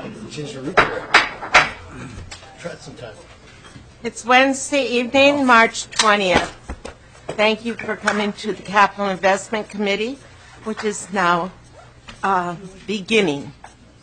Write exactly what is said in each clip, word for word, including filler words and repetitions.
Change the route there. Try it sometime. It's Wednesday evening, March twentieth. Thank you for coming to the Capital Investment Committee, which is now uh, beginning.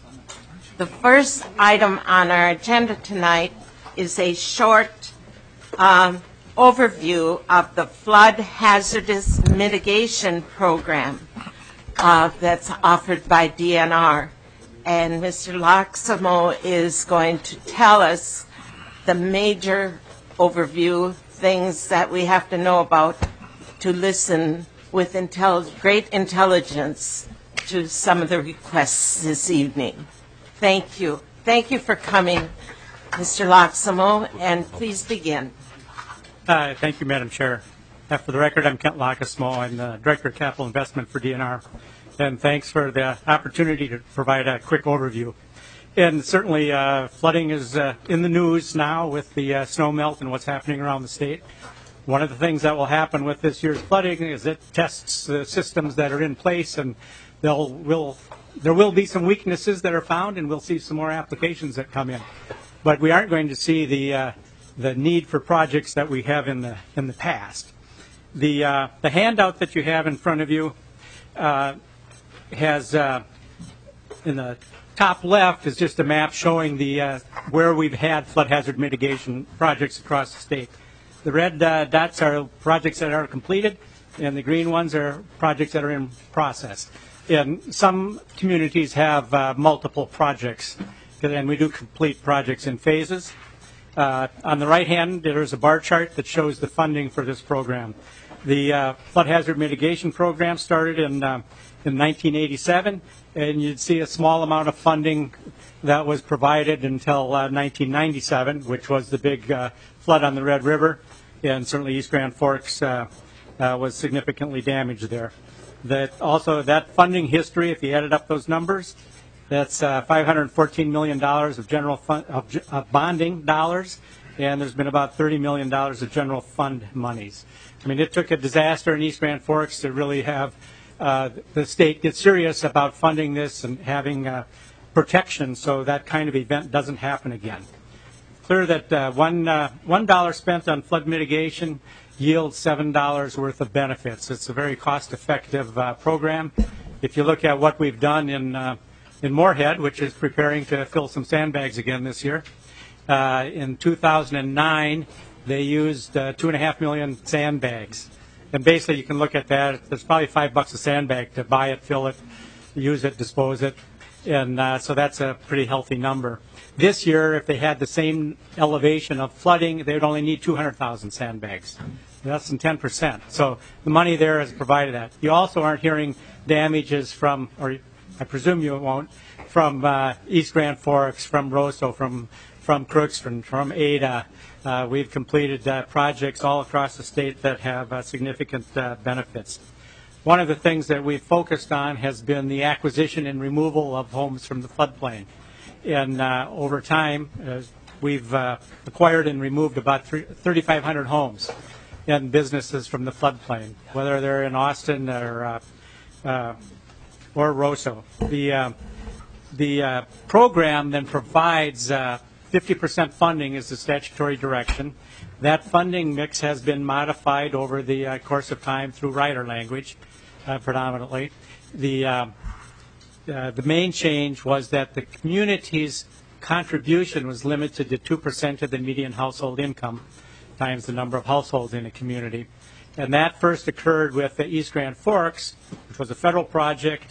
The first item on our agenda tonight is a short um, overview of the Flood Hazardous Mitigation Program uh, that's offered by D N R. And Mister Loxamo is going to tell us the major overview things that we have to know about to listen with intel- great intelligence to some of the requests this evening. Thank you. Thank you for coming, Mister Loxamo, and please begin. Uh, thank you, Madam Chair. Uh, for the record, I'm Kent Loxamo. I'm the Director of Capital Investment for D N R. And thanks for the opportunity to provide a quick overview. And certainly uh, flooding is uh, in the news now with the uh, snow melt and what's happening around the state. One of the things that will happen with this year's flooding is it tests the systems that are in place, and they'll, will, there will be some weaknesses that are found, and we'll see some more applications that come in. But we aren't going to see the, uh, the need for projects that we have in the, in the past. The, uh, the handout that you have in front of you uh, has uh, in the top left is just a map showing the uh, where we've had flood hazard mitigation projects across the state. The red uh, dots are projects that are completed, and the green ones are projects that are in process. And some communities have uh, multiple projects, and we do complete projects in phases. Uh, on the right hand, there's a bar chart that shows the funding for this program. The uh, flood hazard mitigation program started in uh, in nineteen eighty-seven, and you'd see a small amount of funding that was provided until uh, nineteen ninety-seven, which was the big uh, flood on the Red River, and certainly East Grand Forks uh, uh, was significantly damaged there. That also, that funding history, if you added up those numbers, that's uh, five hundred fourteen million dollars of general fund, of, of bonding dollars, and there's been about thirty million dollars of general fund monies. I mean, it took a disaster in East Grand Forks to really have uh, the state get serious about funding this and having uh, protection so that kind of event doesn't happen again. Clear that uh, one uh, one dollar spent on flood mitigation yields seven dollars worth of benefits. It's a very cost-effective uh, program. If you look at what we've done in uh, in Moorhead, which is preparing to fill some sandbags again this year, uh, in two thousand nine. They used uh, two and a half million sandbags. And basically you can look at that. There's probably five bucks a sandbag to buy it, fill it, use it, dispose it. And uh, so that's a pretty healthy number. This year, if they had the same elevation of flooding, they would only need two hundred thousand sandbags. Less than ten percent. So the money there has provided that. You also aren't hearing damages from, or I presume you won't, from uh, East Grand Forks, from Roseau, from, from Crookston, from Ada. Uh, we've completed uh, projects all across the state that have uh, significant uh, benefits. One of the things that we've focused on has been the acquisition and removal of homes from the floodplain. And uh, over time, uh, we've uh, acquired and removed about thirty-five hundred homes and businesses from the floodplain, whether they're in Austin or uh, uh, or Roseau. The uh, the uh, program then provides uh, fifty percent funding is the statutory direction. That funding mix has been modified over the uh, course of time through rider language, uh, predominantly. The uh, uh, the main change was that the community's contribution was limited to two percent of the median household income times the number of households in a community. And that first occurred with the East Grand Forks, which was a federal project.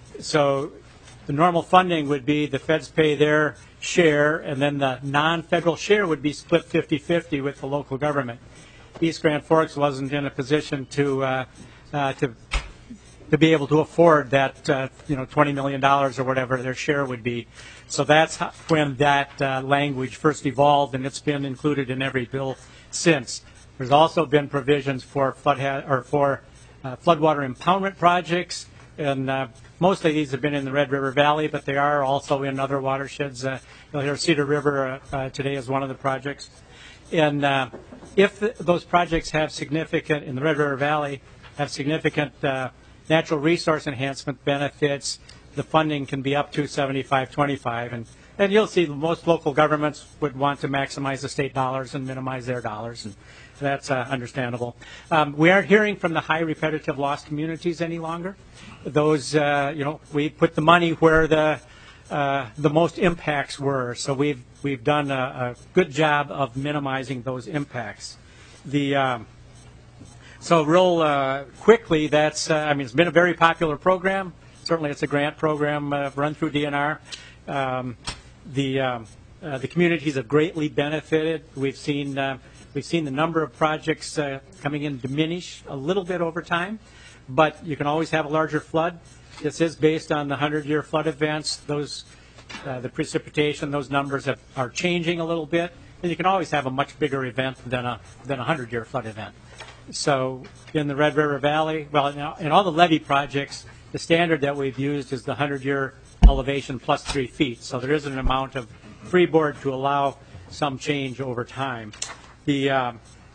So the normal funding would be the feds pay their share, and then the non-federal share would be split fifty-fifty with the local government. East Grand Forks wasn't in a position to uh, uh, to to be able to afford that, uh, you know, twenty million dollars or whatever their share would be. So that's how, when that uh, language first evolved, and it's been included in every bill since. There's also been provisions for flood ha- or for uh, floodwater impoundment projects, and uh, mostly these have been in the Red River Valley, but they are also in other watersheds. Uh, you'll hear Cedar River uh, uh, today is one of the projects. And uh, if the, those projects have significant, in the Red River Valley, have significant uh, natural resource enhancement benefits, the funding can be up to seventy-five twenty-five. And And you'll see most local governments would want to maximize the state dollars and minimize their dollars, and that's uh, understandable. Um, we aren't hearing from the high repetitive loss communities any longer. Those, uh, you know, we put the money where the uh, the most impacts were, so we've we've done a, a good job of minimizing those impacts. The um, so real uh, quickly, that's uh, I mean, it's been a very popular program. Certainly, it's a grant program uh, run through D N R. Um, the um, uh, the communities have greatly benefited. We've seen uh, we've seen the number of projects uh, coming in diminish a little bit over time, but you can always have a larger flood. This is based on the hundred-year flood events. Those uh, the precipitation, those numbers have, are changing a little bit, and you can always have a much bigger event than a than a hundred-year flood event. So in the Red River Valley, well, in, in all the levee projects, the standard that we've used is the hundred-year elevation plus three feet. So there is an amount of freeboard to allow some change over time. The um,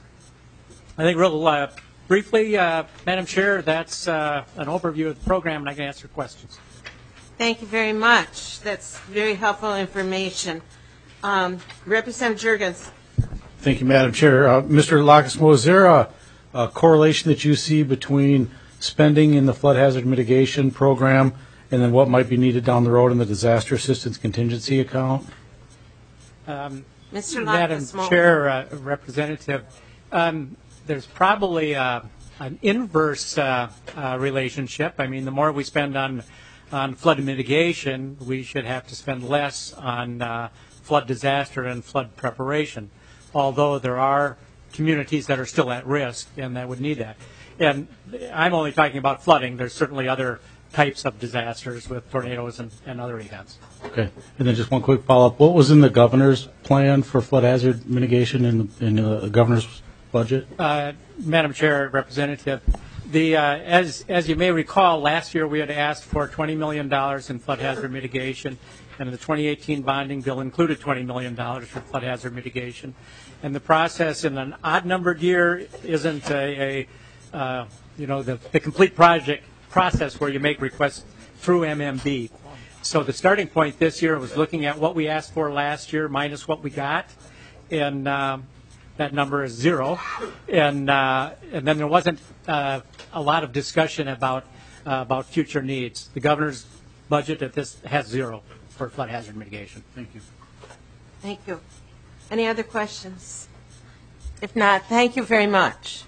I think real uh, briefly, uh, Madam Chair, that's uh, an overview of the program, and I can answer questions. Thank you very much. That's very helpful information. Um, Representative Jurgens. Thank you, Madam Chair. Uh, Mister Lacasmo, is there a, a correlation that you see between spending in the flood hazard mitigation program and then what might be needed down the road in the disaster assistance contingency account? Um, Mister Madam Lacasmo. Chair, uh, Representative, um, there's probably uh, an inverse uh, uh, relationship. I mean, the more we spend on on flood mitigation, we should have to spend less on uh, flood disaster and flood preparation, although there are communities that are still at risk and that would need that. And I'm only talking about flooding. There's certainly other types of disasters with tornadoes and, and other events. Okay. And then just one quick follow-up. What was in the governor's plan for flood hazard mitigation in, in the governor's budget? Uh, Madam Chair, Representative, the, uh, as, as you may recall, last year we had asked for twenty million dollars in flood hazard mitigation, and the twenty eighteen bonding bill included twenty million dollars for flood hazard mitigation. And the process in an odd-numbered year isn't a, a uh, you know, the, the complete project process where you make requests through M M B. So the starting point this year was looking at what we asked for last year minus what we got, and um, that number is zero. And uh, and then there wasn't uh, a lot of discussion about uh, about future needs. The governor's budget at this has zero for flood hazard mitigation. Thank you. Thank you. Any other questions? If not, thank you very much.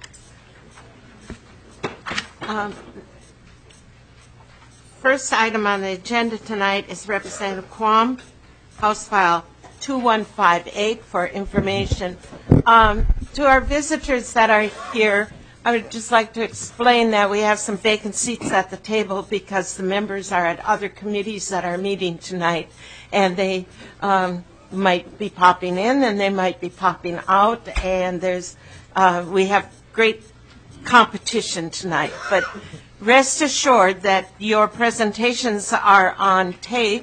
Um, First item on the agenda tonight is Representative Quam, House File two one five eight for information. Um, to our visitors that are here, I would just like to explain that we have some vacant seats at the table because the members are at other committees that are meeting tonight, and they um, might be popping in and they might be popping out, and there's uh, we have great competition tonight. But rest assured that your presentations are on tape,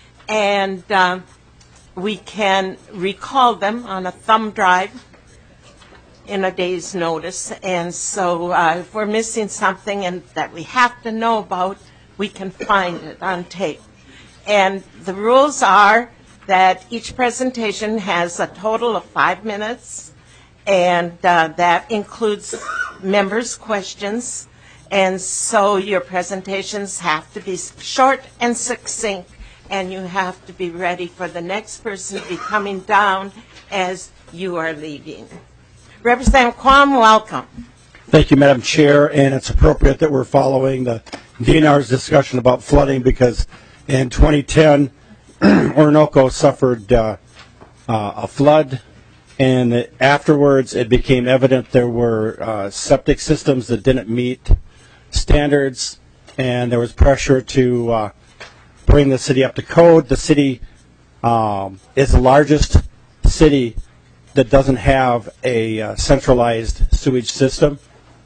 and um, we can recall them on a thumb drive in a day's notice. And so uh, if we're missing something and that we have to know about, we can find it on tape. And the rules are that each presentation has a total of five minutes, and uh, that includes members' questions. And so your presentations have to be short and succinct, and you have to be ready for the next person to be coming down as you are leaving. Representative Quam, welcome. Thank you, Madam Chair, and it's appropriate that we're following the D N R's discussion about flooding because in twenty ten, Orinoco suffered uh, uh, a flood, and afterwards it became evident there were uh, septic systems that didn't meet standards, and there was pressure to uh, bring the city up to code. The city um, is the largest city that doesn't have a uh, centralized sewage system,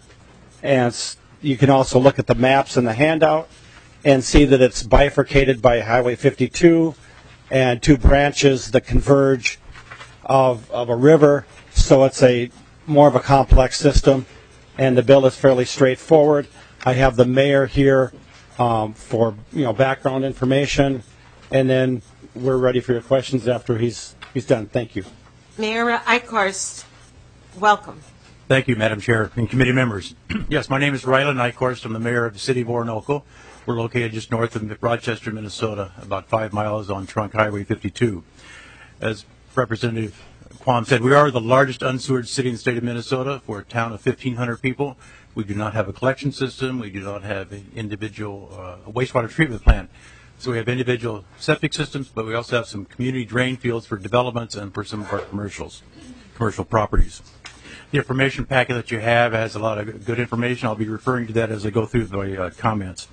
and you can also look at the maps in the handout and see that it's bifurcated by Highway fifty-two and two branches that converge of, of a river, so it's a more of a complex system, and the bill is fairly straightforward. I have the mayor here um, for you know background information, and then we're ready for your questions after he's he's done. Thank you. Mayor Eichhorst, welcome. Thank you, Madam Chair and committee members. Yes, my name is Ryland Eichhorst. I'm the mayor of the city of Orinoco. We're located just north of Rochester, Minnesota, about five miles on Trunk Highway fifty-two. As Representative Quam said, we are the largest unsewered city in the state of Minnesota. We're a town of fifteen hundred people. We do not have a collection system. We do not have an individual uh, wastewater treatment plant. So we have individual septic systems, but we also have some community drain fields for developments and for some of our commercials, commercial properties. The information packet that you have has a lot of good information. I'll be referring to that as I go through the uh, comments.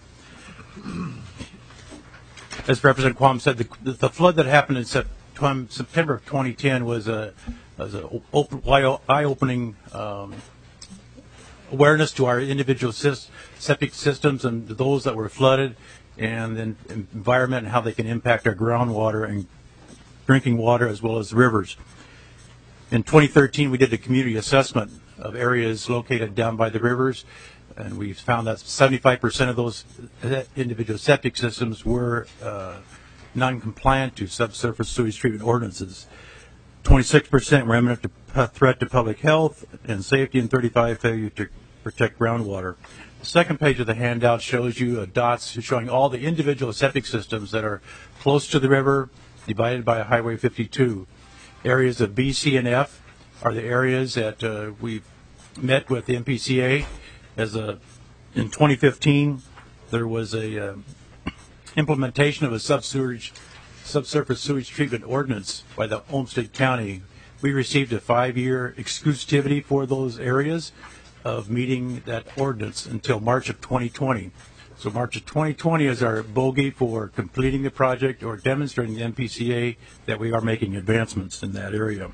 As Representative Quam said, the, the flood that happened in September, September of twenty ten was a, was a open, eye-opening um, awareness to our individual sys, septic systems and those that were flooded, and then environment and how they can impact our groundwater and drinking water as well as rivers. In twenty thirteen, we did a community assessment of areas located down by the rivers, and we found that seventy-five percent of those individual septic systems were uh, non-compliant to subsurface sewage treatment ordinances. twenty-six percent were imminent to threat to public health and safety, and thirty-five failure to protect groundwater. The second page of the handout shows you uh, dots showing all the individual septic systems that are close to the river, divided by Highway fifty-two. Areas of B, C, and F are the areas that uh, we've met with the M P C A. As a, in twenty fifteen, there was a uh, implementation of a subsewage, subsurface sewage treatment ordinance by the Olmsted County. We received a five-year exclusivity for those areas of meeting that ordinance until March of twenty twenty. So March of twenty twenty is our bogey for completing the project or demonstrating the M P C A that we are making advancements in that area.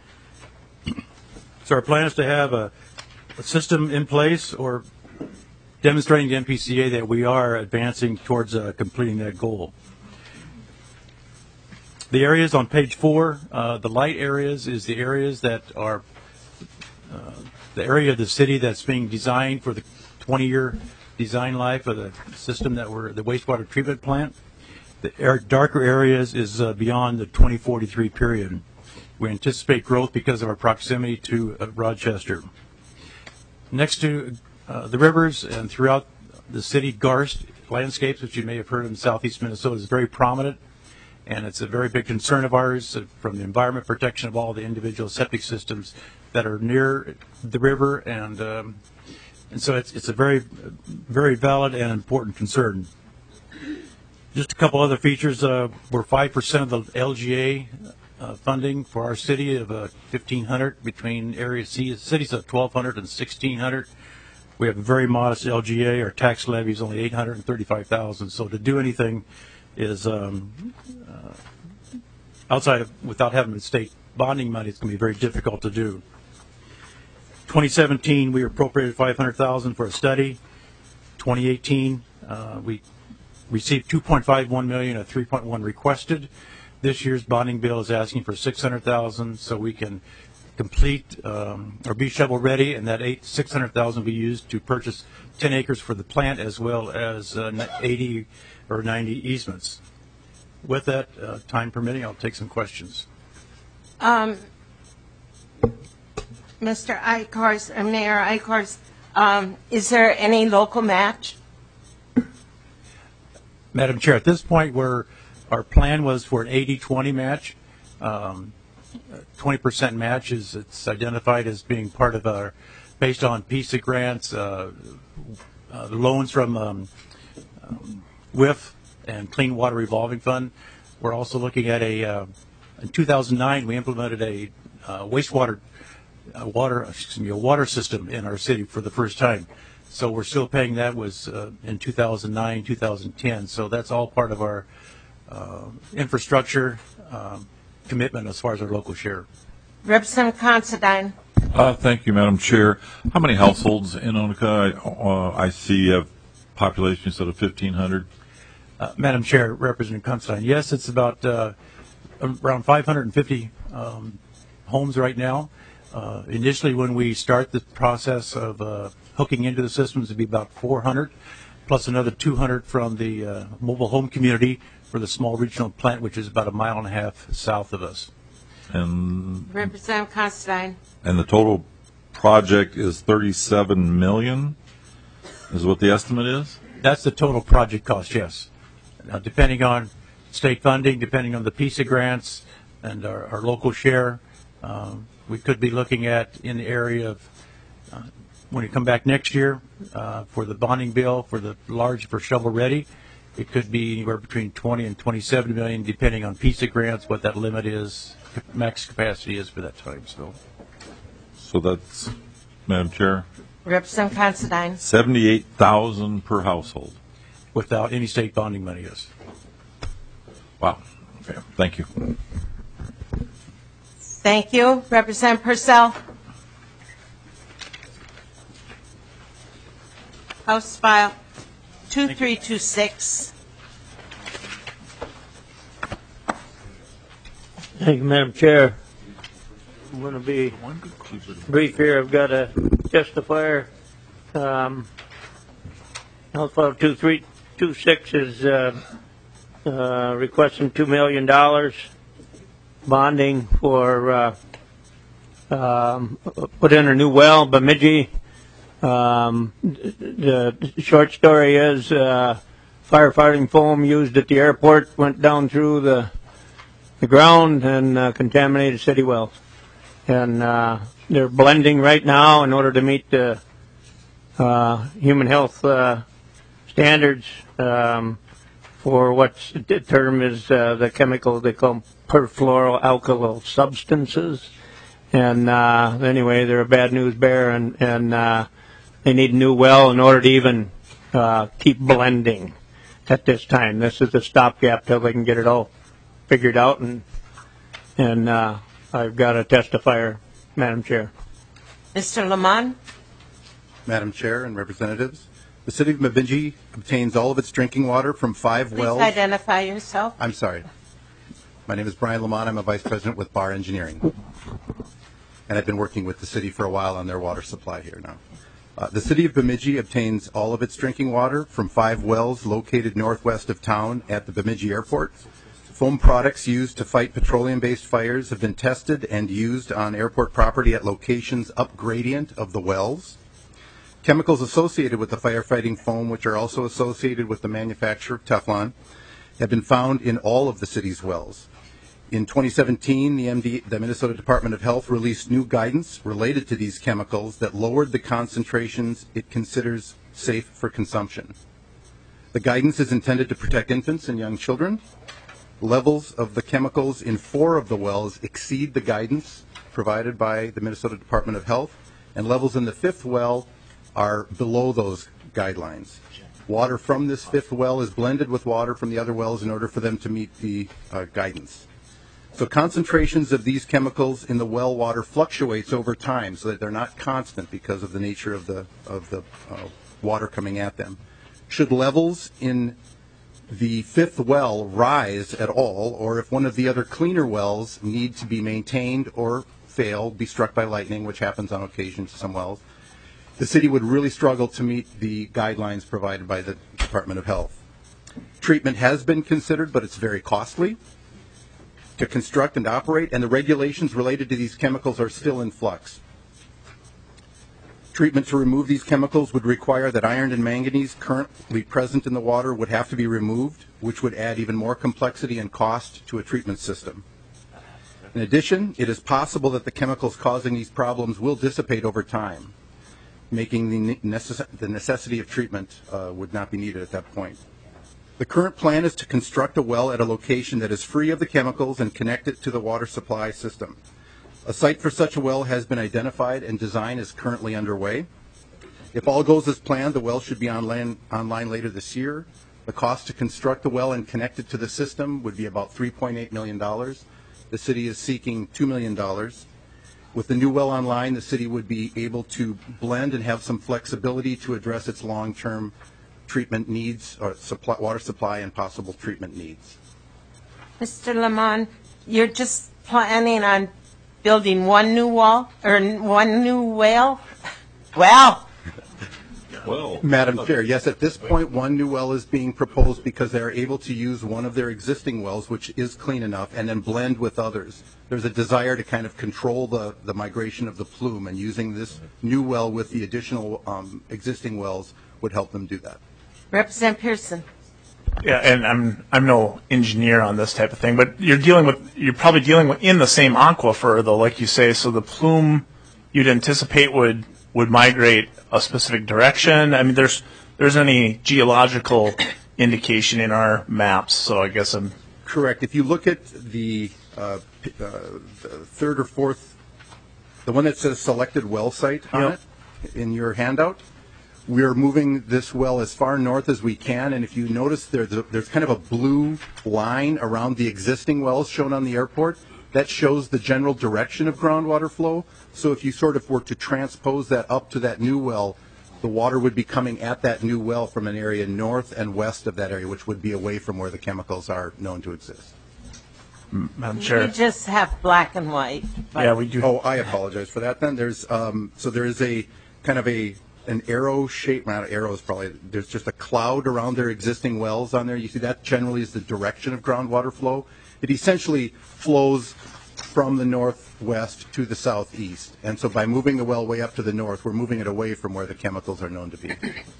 So our plan is to have a, a system in place or demonstrating the M P C A that we are advancing towards uh, completing that goal. The areas on page four, uh, the light areas is the areas that are uh, the area of the city that's being designed for the twenty-year design life of the system that we're, the wastewater treatment plant. The air, darker areas is uh, beyond the twenty forty-three period. We anticipate growth because of our proximity to uh, Rochester. Next to uh, the rivers and throughout the city, Garst landscapes, which you may have heard in southeast Minnesota, is very prominent, and it's a very big concern of ours uh, from the environment protection of all the individual septic systems that are near the river, and um, and so it's it's a very very valid and important concern. Just a couple other features. Uh, we're five percent of the L G A uh, funding for our city of uh, fifteen hundred between area C, cities of twelve hundred and sixteen hundred. We have a very modest L G A. Our tax levy is only eight hundred thirty-five thousand. So to do anything is um, uh, outside of without having the state bonding money, it's going to be very difficult to do. twenty seventeen, we appropriated five hundred thousand dollars for a study. twenty eighteen, uh, we received two point five one million dollars, a three point one requested. This year's bonding bill is asking for six hundred thousand dollars so we can complete um, or be shovel ready, and that eight six hundred thousand dollars will be used to purchase ten acres for the plant as well as uh, eighty or ninety easements. With that, uh, time permitting, I'll take some questions. Um, Mister Eichhorst, uh, Mayor Eichhorst, um, is there any local match? Madam Chair, at this point, we're, our plan was for an eighty twenty match. Um, twenty percent match is it's identified as being part of our, based on PISA grants, uh, uh, loans from um, um, W I F and Clean Water Revolving Fund. We're also looking at a, uh, in two thousand nine, we implemented a uh, wastewater uh, water, excuse me, a water system in our city for the first time. So we're still paying that was uh, in two thousand nine, two thousand ten. So that's all part of our uh, infrastructure um, commitment as far as our local share. Representative Considine. Uh, thank you, Madam Chair. How many households in Onica? Uh, I see have population instead of fifteen hundred. Uh, Madam Chair, Representative Considine, yes, it's about uh, around five hundred fifty um, homes right now. Uh, initially, when we start the process of uh, hooking into the systems, it'd be about four hundred, plus another two hundred from the uh, mobile home community for the small regional plant, which is about a mile and a half south of us. And Representative Considine. and the total project is thirty-seven million. Is what the estimate is? That's the total project cost, yes. Now, depending on state funding, depending on the PISA grants and our, our local share, um, we could be looking at in the area of, uh, when you come back next year uh, for the bonding bill for the large, for shovel ready, it could be anywhere between twenty and twenty-seven million, depending on PISA grants, what that limit is, max capacity is for that time. So, So that's, Madam Chair, Representative Considine. seventy-eight thousand per household. without any state bonding money, yes. Wow. Okay. Thank you. Thank you. Representative Purcell. House File two three two six. Thank you, Madam Chair. I'm going to be brief here. I've got a testifier. Um, House File two three two six is uh, uh, requesting two million dollars bonding for uh, um, put in a new well, Bemidji. Um, the, the short story is uh, firefighting foam used at the airport went down through the the ground and uh, contaminated city wells. And uh, they're blending right now in order to meet the uh, human health uh, standards um, for what's the term is uh, the chemical they call perfluoroalkyl substances. And uh, anyway, they're a bad news bear, and, and uh, they need a new well in order to even uh, keep blending at this time. This is a stopgap till they can get it all figured out, and and uh, I've got a testifier, Madam Chair. Mister Lamont. Madam Chair and representatives, the city of Bemidji obtains all of its drinking water from five Please wells. identify yourself. I'm sorry. My name is Brian Lamont. I'm a vice president with Bar Engineering, and I've been working with the city for a while on their water supply here now. Uh, the city of Bemidji obtains all of its drinking water from five wells located northwest of town at the Bemidji Airport. Foam products used to fight petroleum-based fires have been tested and used on airport property at locations up gradient of the wells. Chemicals associated with the firefighting foam, which are also associated with the manufacture of Teflon, have been found in all of the city's wells. In twenty seventeen, the, M D, the Minnesota Department of Health released new guidance related to these chemicals that lowered the concentrations it considers safe for consumption. The guidance is intended to protect infants and young children. Levels of the chemicals in four of the wells exceed the guidance provided by the Minnesota Department of Health, and levels in the fifth well are below those guidelines. Water from this fifth well is blended with water from the other wells in order for them to meet the uh, guidance. So concentrations of these chemicals in the well water fluctuates over time, so that they're not constant because of the nature of the of the uh, water coming at them. Should levels in the fifth well rise at all, or if one of the other cleaner wells need to be maintained or fail, be struck by lightning, which happens on occasion to some wells, the city would really struggle to meet the guidelines provided by the Department of Health. Treatment has been considered, but it's very costly to construct and operate, and the regulations related to these chemicals are still in flux. Treatment to remove these chemicals would require that iron and manganese currently present in the water would have to be removed, which would add even more complexity and cost to a treatment system. In addition, it is possible that the chemicals causing these problems will dissipate over time, making the, necess- the necessity of treatment uh, would not be needed at that point. The current plan is to construct a well at a location that is free of the chemicals and connect it to the water supply system. A site for such a well has been identified and design is currently underway. If all goes as planned, the well should be online, online later this year. The cost to construct the well and connect it to the system would be about three point eight million dollars. The city is seeking two million dollars. With the new well online, the city would be able to blend and have some flexibility to address its long-term treatment needs, or supply, water supply and possible treatment needs. Mister Lamont, you're just planning on building one new wall or one new well? Well, Well, Madam Chair, yes, at this point, one new well is being proposed because they are able to use one of their existing wells, which is clean enough, and then blend with others. There's a desire to kind of control the, the migration of the plume, and using this new well with the additional um, existing wells would help them do that. Representative Pearson. Yeah, and I'm I'm no engineer on this type of thing, but you're dealing with you're probably dealing with in the same aquifer though, like you say. So the plume you'd anticipate would would migrate a specific direction. I mean, there's there's any geological indication in our maps, so I guess I'm correct. If you look at the, uh, p- uh, the third or fourth, the one that says selected well site on Yep. it in your handout, we're moving this well as far north as we can, and if you notice there's, a, there's kind of a blue line around the existing wells shown on the airport. That shows the general direction of groundwater flow. So if you sort of were to transpose that up to that new well, the water would be coming at that new well from an area north and west of that area, which would be away from where the chemicals are known to exist. Madam Chair. We just have black and white. but- Yeah, we do. Oh, I apologize for that then. There's, um, so there is a kind of a, an arrow shape, not arrows probably, there's just a cloud around their existing wells on there. You see that generally is the direction of groundwater flow. It essentially flows from the northwest to the southeast. And so by moving the well way up to the north, we're moving it away from where the chemicals are known to be.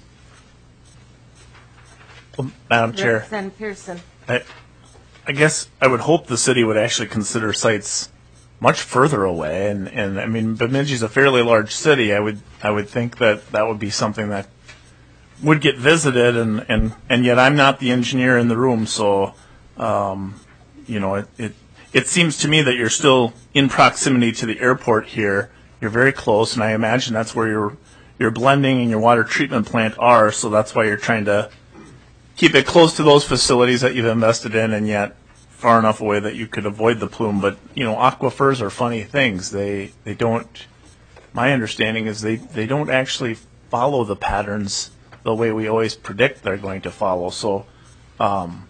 Well, Madam Chair. Representative Pearson. I, I guess I would hope the city would actually consider sites much further away, and, and I mean, Bemidji is a fairly large city. I would I would think that that would be something that would get visited, and, and, and yet I'm not the engineer in the room, so um, you know it, it it seems to me that you're still in proximity to the airport here. You're very close, and I imagine that's where your your blending and your water treatment plant are. So that's why you're trying to keep it close to those facilities that you've invested in, and yet far enough away that you could avoid the plume. But, you know, aquifers are funny things. They they don't, my understanding is they, they don't actually follow the patterns the way we always predict they're going to follow. So um,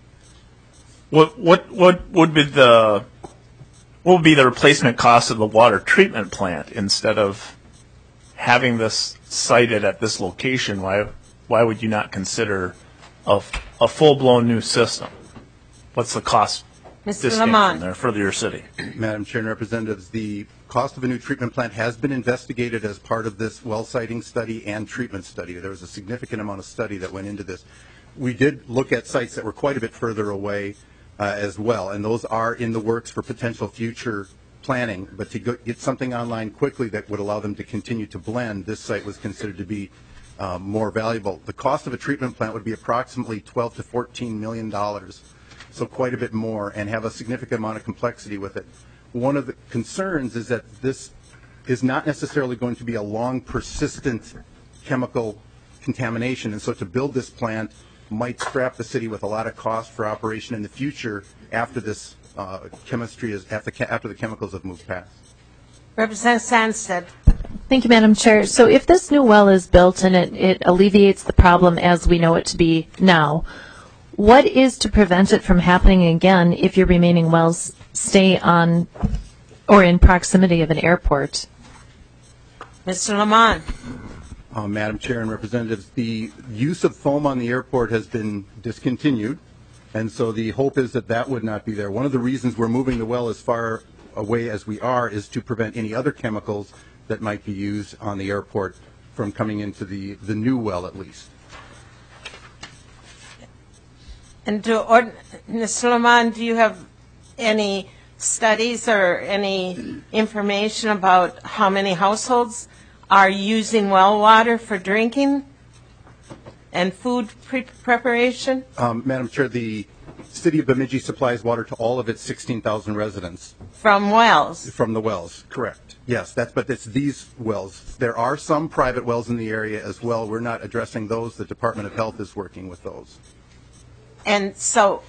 what what what would be the what would be the replacement cost of the water treatment plant instead of having this sited at this location? Why why would you not consider a, a full-blown new system? What's the cost Mister discount Lamont. there for your city? Madam Chair and Representatives, the cost of a new treatment plant has been investigated as part of this well siting study and treatment study. There was a significant amount of study that went into this. We did look at sites that were quite a bit further away uh, as well, and those are in the works for potential future planning. But to go, get something online quickly that would allow them to continue to blend, this site was considered to be um, more valuable. The cost of a treatment plant would be approximately twelve to fourteen million dollars. So quite a bit more, and have a significant amount of complexity with it. One of the concerns is that this is not necessarily going to be a long, persistent chemical contamination, and so to build this plant might strap the city with a lot of cost for operation in the future after this uh, chemistry is after, after the chemicals have moved past. Representative Sandsted. Thank you, Madam Chair. So if this new well is built and it, it alleviates the problem as we know it to be now, what is to prevent it from happening again if your remaining wells stay on or in proximity of an airport? Mister Lamont. Uh, Madam Chair and Representatives, the use of foam on the airport has been discontinued, and so the hope is that that would not be there. One of the reasons we're moving the well as far away as we are is to prevent any other chemicals that might be used on the airport from coming into the, the new well at least. And do, or, Mister Lamont, do you have any studies or any information about how many households are using well water for drinking and food pre- preparation? Um, Madam Chair, the City of Bemidji supplies water to all of its sixteen thousand residents. From wells? From the wells, correct. Yes, that's, but it's these wells. There are some private wells in the area as well. We're not addressing those. The Department of Health is working with those. And so,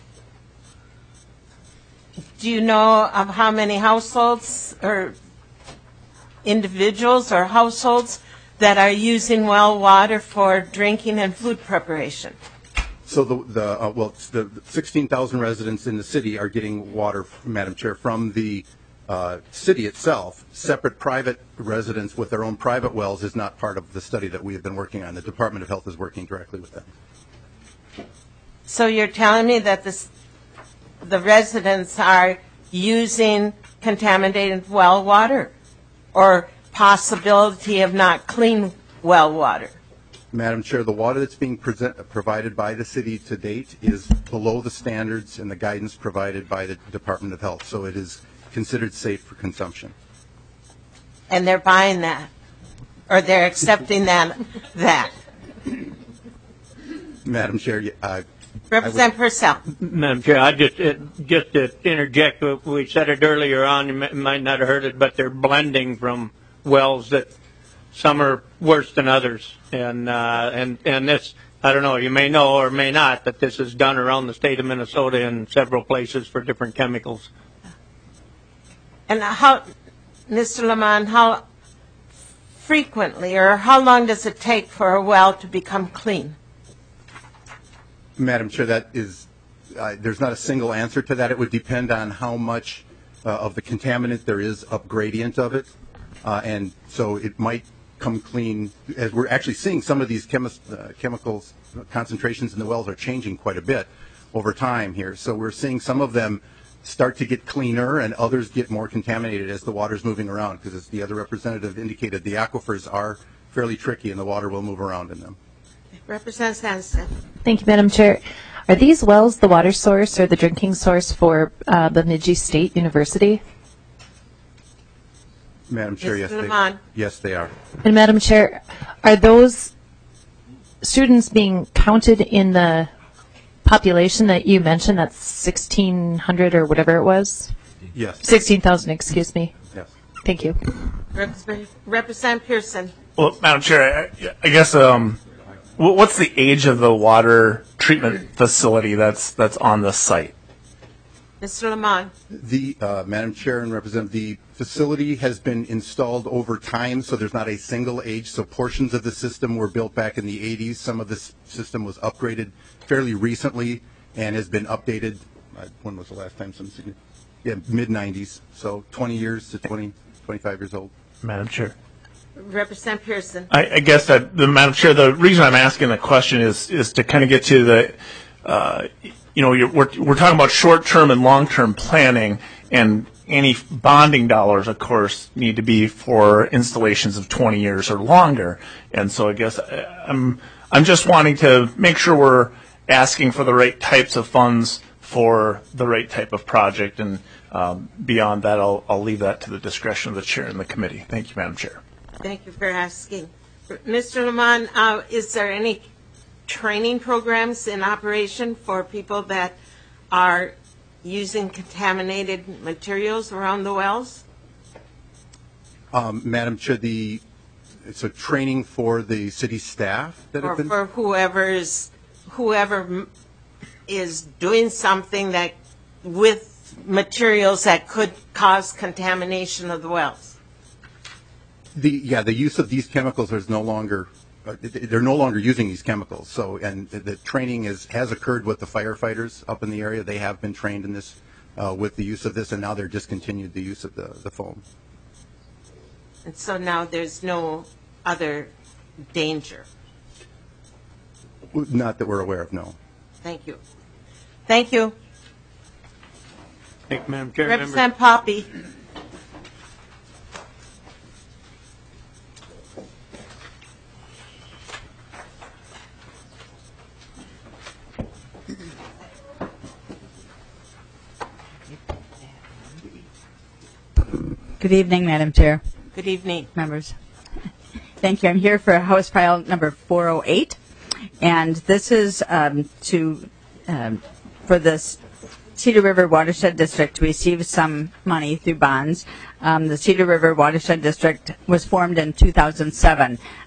do you know of how many households or individuals or households that are using well water for drinking and food preparation? So the, the uh, well, it's the sixteen thousand residents in the city are getting water, Madam Chair, from the uh, city itself, separate private residents with their own private wells is not part of the study that we have been working on. The Department of Health is working directly with them. So you're telling me that this, the residents are using contaminated well water or possibility of not clean well water? Madam Chair, the water that's being present, provided by the city to date is below the standards and the guidance provided by the Department of Health, so it is considered safe for consumption. And they're buying that, or they're accepting that, that. Madam Chair, uh, Representative Purcell. Madam Chair, I just uh, just to interject, we said it earlier on, you might not have heard it, but they're blending from wells that some are worse than others, and uh, and and this, I don't know, you may know or may not that this is done around the state of Minnesota in several places for different chemicals. And how, Mister Lamont, how frequently or how long does it take for a well to become clean? Madam Chair, that is, uh, there's not a single answer to that. It would depend on how much uh, of the contaminant there is up gradient of it, uh, and so it might come clean. As we're actually seeing, some of these chemi- uh, chemicals concentrations in the wells are changing quite a bit over time here. So we're seeing some of them start to get cleaner and others get more contaminated as the water's moving around, because as the other representative indicated, the aquifers are fairly tricky and the water will move around in them. Representative Sanseth. Thank you, Madam Chair. Are these wells the water source or the drinking source for uh, Bemidji State University? Madam Chair, yes Mister they, Lamont. yes, they are. And Madam Chair, are those students being counted in the population that you mentioned, that's sixteen hundred or whatever it was? Yes. sixteen thousand, excuse me. Yes. Thank you. Representative Pearson. Well, Madam Chair, I, I guess um, wh- what's the age of the water treatment facility that's that's on the site? Mister Lamont. The uh, Madam Chair and Representative, the facility has been installed over time, so there's not a single age. So portions of the system were built back in the eighties. Some of this system was upgraded fairly recently and has been updated. Uh, when was the last time? Some yeah, mid nineties. So twenty years to twenty, twenty-five years old. Madam Chair. Representative Pearson. I, I guess that the Madam Chair, the reason I'm asking the question is is to kind of get to the, uh, you know, you're, we're we're talking about short-term and long-term planning, and any bonding dollars, of course, need to be for installations of twenty years or longer. And so I guess I'm I'm just wanting to make sure we're asking for the right types of funds for the right type of project, and um, beyond that, I'll I'll leave that to the discretion of the chair and the committee. Thank you, Madam Chair. Thank you for asking. Mister Lamont, uh, is there any training programs in operation for people that are using contaminated materials around the wells? Um, Madam Chair, the it's a training for the city staff that Or have been. for whoever is, whoever m- is doing something that with materials that could cause contamination of the wells? The yeah, the use of these chemicals is no longer. Uh, they're no longer using these chemicals. So, and the, the training is has occurred with the firefighters up in the area. They have been trained in this uh, with the use of this, and now they're discontinued the use of the the foam. And so now there's no other danger. Not that we're aware of. No. Thank you. Thank you. Thank you, Madam Chair. Representative Poppy. Good evening, Madam Chair. Good evening. Members. Thank you. I'm here for House File number four oh eight, and this is um, to um, for the Cedar River Watershed District to receive some money through bonds. Um, the Cedar River Watershed District was formed in two thousand seven.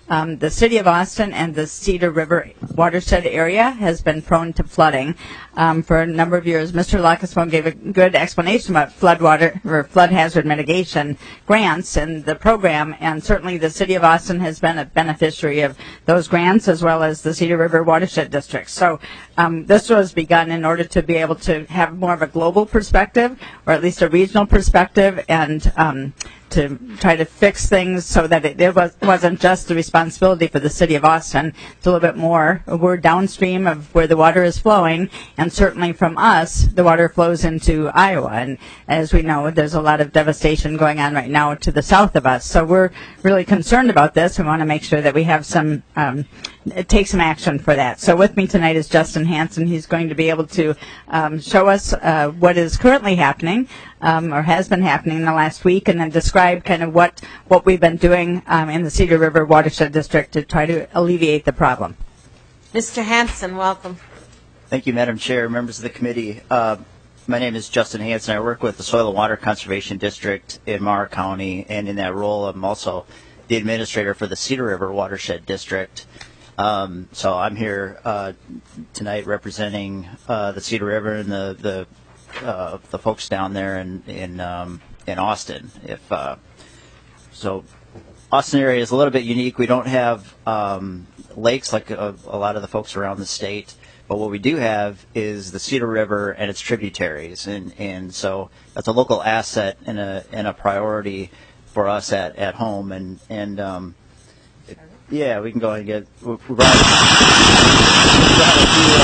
Um, the city of Austin and the Cedar River watershed area has been prone to flooding um, for a number of years. Mister Lacasmo gave a good explanation about floodwater or flood hazard mitigation grants and the program, and certainly the city of Austin has been a beneficiary of those grants as well as the Cedar River watershed district. So um, this was begun in order to be able to have more of a global perspective, or at least a regional perspective, and um, to try to fix things so that it, it was, wasn't just the responsibility for the city of Austin. It's a little bit more. We're downstream of where the water is flowing, and certainly from us, the water flows into Iowa. And as we know, there's a lot of devastation going on right now to the south of us. So we're really concerned about this. We want to make sure that we have some, um, take some action for that. So with me tonight is Justin Hansen. He's going to be able to um, show us uh, what is currently happening, um, or has been happening in the last week, and then describe kind of what, what we've been doing um, in the Cedar River Watershed District to try to alleviate the problem. Mister Hansen, welcome. Thank you, Madam Chair, members of the committee. Uh, my name is Justin Hansen. I work with the Soil and Water Conservation District in Meagher County, and in that role, I'm also the administrator for the Cedar River Watershed District. Um, so I'm here uh, tonight representing uh, the Cedar River and the the, uh, the folks down there in in, um, in Austin. If uh, so, Austin area is a little bit unique. We don't have um, lakes like a, a lot of the folks around the state, but what we do have is the Cedar River and its tributaries, and and so that's a local asset and a and a priority for us at, at home, and and um, yeah, we can go ahead and get. We're, we're brought, we're brought a few,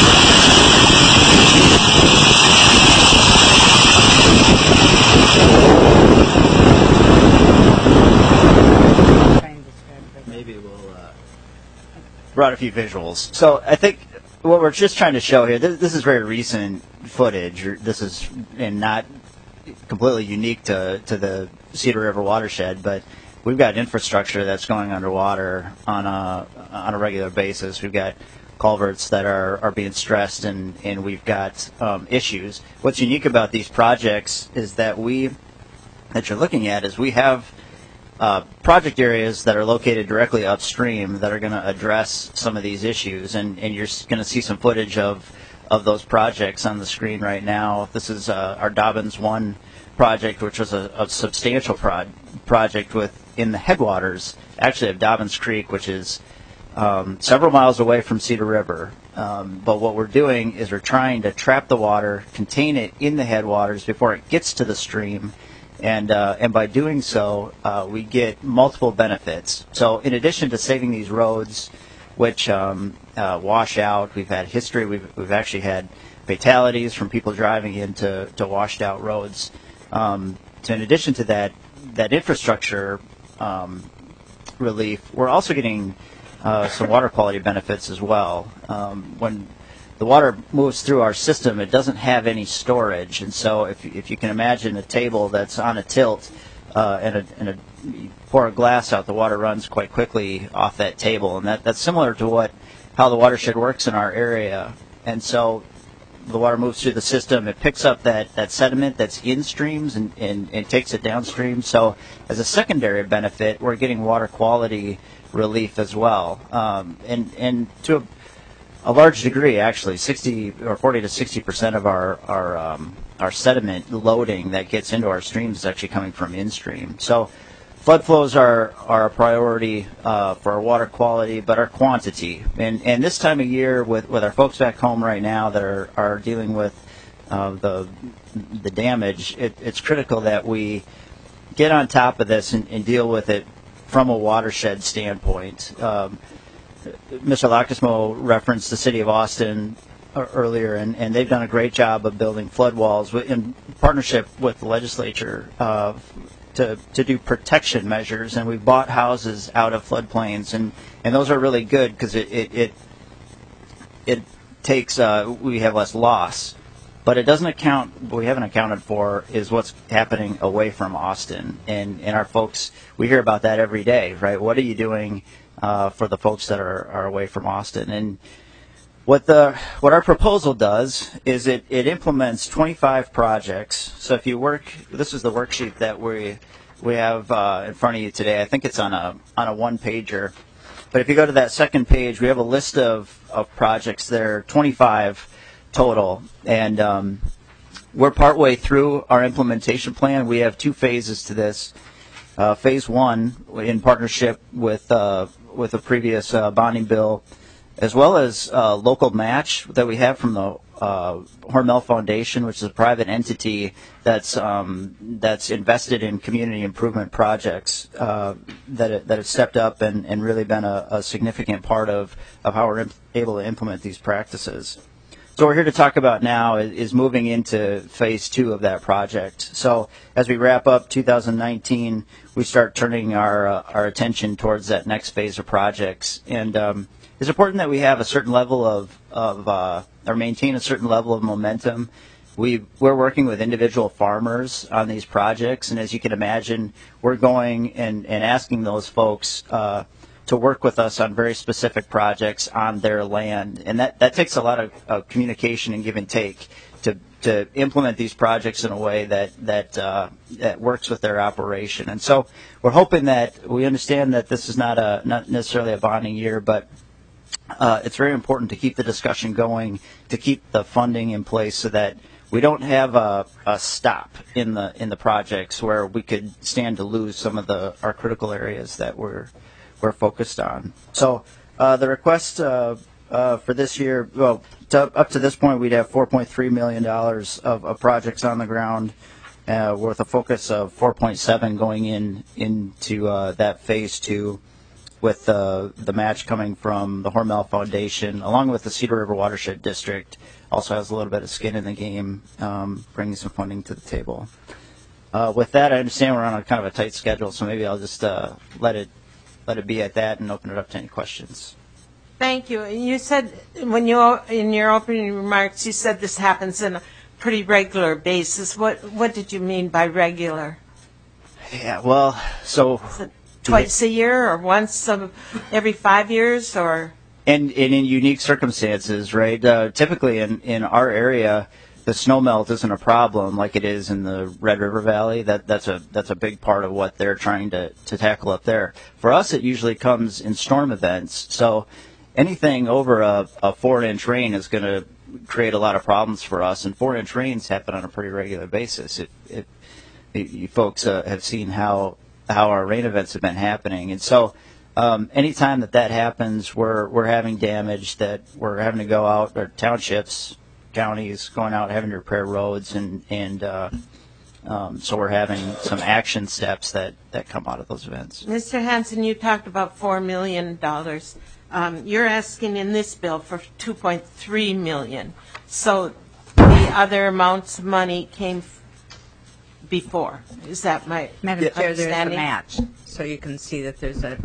uh, maybe we'll uh, brought a few visuals. So I think what we're just trying to show here. This, this is very recent footage. This is and not completely unique to to the Cedar River watershed, but we've got infrastructure that's going underwater on a on a regular basis. We've got culverts that are, are being stressed, and, and we've got um, issues. What's unique about these projects is that we, that you're looking at, is we have uh, project areas that are located directly upstream that are going to address some of these issues, and, and you're going to see some footage of, of those projects on the screen right now. This is uh, our Dobbins one project, which was a, a substantial pro- project with in the headwaters, actually, of Dobbins Creek, which is um, several miles away from Cedar River. Um, but what we're doing is we're trying to trap the water, contain it in the headwaters before it gets to the stream, and uh, and by doing so, uh, we get multiple benefits. So in addition to saving these roads, which um, uh, wash out, we've had history. We've we've actually had fatalities from people driving into to washed out roads. Um, so in addition to that, that infrastructure um, relief, we're also getting uh, some water quality benefits as well. Um, when the water moves through our system, it doesn't have any storage, and so if if you can imagine a table that's on a tilt uh, and a, and a you pour a glass out, the water runs quite quickly off that table, and that that's similar to what how the watershed works in our area. And so the water moves through the system, it picks up that, that sediment that's in streams and, and, and takes it downstream. So as a secondary benefit, we're getting water quality relief as well. Um, and, and to a, a large degree, actually, sixty or forty to sixty percent of our, our, um, our sediment loading that gets into our streams is actually coming from in-stream. So flood flows are, are a priority uh, for our water quality, but our quantity. And, and this time of year, with, with our folks back home right now that are, are dealing with uh, the the damage, it, it's critical that we get on top of this and, and deal with it from a watershed standpoint. Um, Mister Lacasmo referenced the city of Austin earlier, and, and they've done a great job of building flood walls in partnership with the legislature uh, to to do protection measures, and we've bought houses out of floodplains, and, and those are really good because it it it, it takes uh, we have less loss, but it doesn't account. What we haven't accounted for is what's happening away from Austin, and and our folks. We hear about that every day, right? What are you doing uh, for the folks that are, are away from Austin? And What the what our proposal does is it, it implements twenty-five projects. So if you work, this is the worksheet that we we have uh, in front of you today. I think it's on a on a one pager. But if you go to that second page, we have a list of, of projects there, twenty-five total. And um, we're partway through our implementation plan. We have two phases to this. Uh, phase one, in partnership with uh, with a previous uh, bonding bill, as well as uh, local match that we have from the uh, Hormel Foundation, which is a private entity that's um, that's invested in community improvement projects uh, that that have stepped up and, and really been a, a significant part of, of how we're imp- able to implement these practices. So what we're here to talk about now is, is moving into phase two of that project. So as we wrap up two thousand nineteen, we start turning our uh, our attention towards that next phase of projects. And um, it's important that we have a certain level of, of uh, or maintain a certain level of momentum. We, we're working with individual farmers on these projects, and as you can imagine, we're going and, and asking those folks uh, to work with us on very specific projects on their land. And that, that takes a lot of, of communication and give and take to, to implement these projects in a way that, that, uh, that works with their operation. And so we're hoping that we understand that this is not, a, not necessarily a bonding year, but uh, it's very important to keep the discussion going, to keep the funding in place so that we don't have a, a stop in the in the projects where we could stand to lose some of the our critical areas that we're we're focused on. So uh, the request uh, uh, for this year, well, to, up to this point, we'd have four point three million dollars of, of projects on the ground, uh, with a focus of four point seven going in into uh, that phase two, with uh, the match coming from the Hormel Foundation, along with the Cedar River Watershed District. Also has a little bit of skin in the game, um, bringing some funding to the table. Uh, with that, I understand we're on a kind of a tight schedule, so maybe I'll just uh, let it let it be at that and open it up to any questions. Thank you. You said when you in your opening remarks, you said this happens on a pretty regular basis. What what did you mean by regular? Yeah, well, so Is it twice a year, or once every five years, or? And, and in unique circumstances, right? Uh, typically in, in our area, the snow melt isn't a problem like it is in the Red River Valley. That that's a that's a big part of what they're trying to, to tackle up there. For us, it usually comes in storm events. So anything over a, a four-inch rain is going to create a lot of problems for us. And four-inch rains happen on a pretty regular basis. It, it, it, you folks uh, have seen how how our rain events have been happening, and so. Um, anytime that that happens, we're we're having damage that we're having to go out, or townships, counties going out having to repair roads, and and uh, um, so we're having some action steps that, that come out of those events. Mister Hansen, you talked about four million dollars. Um, you're asking in this bill for two point three million dollars. So the other amounts of money came f- before. Is that my Madam Chair, there's a understanding? match, so you can see that there's a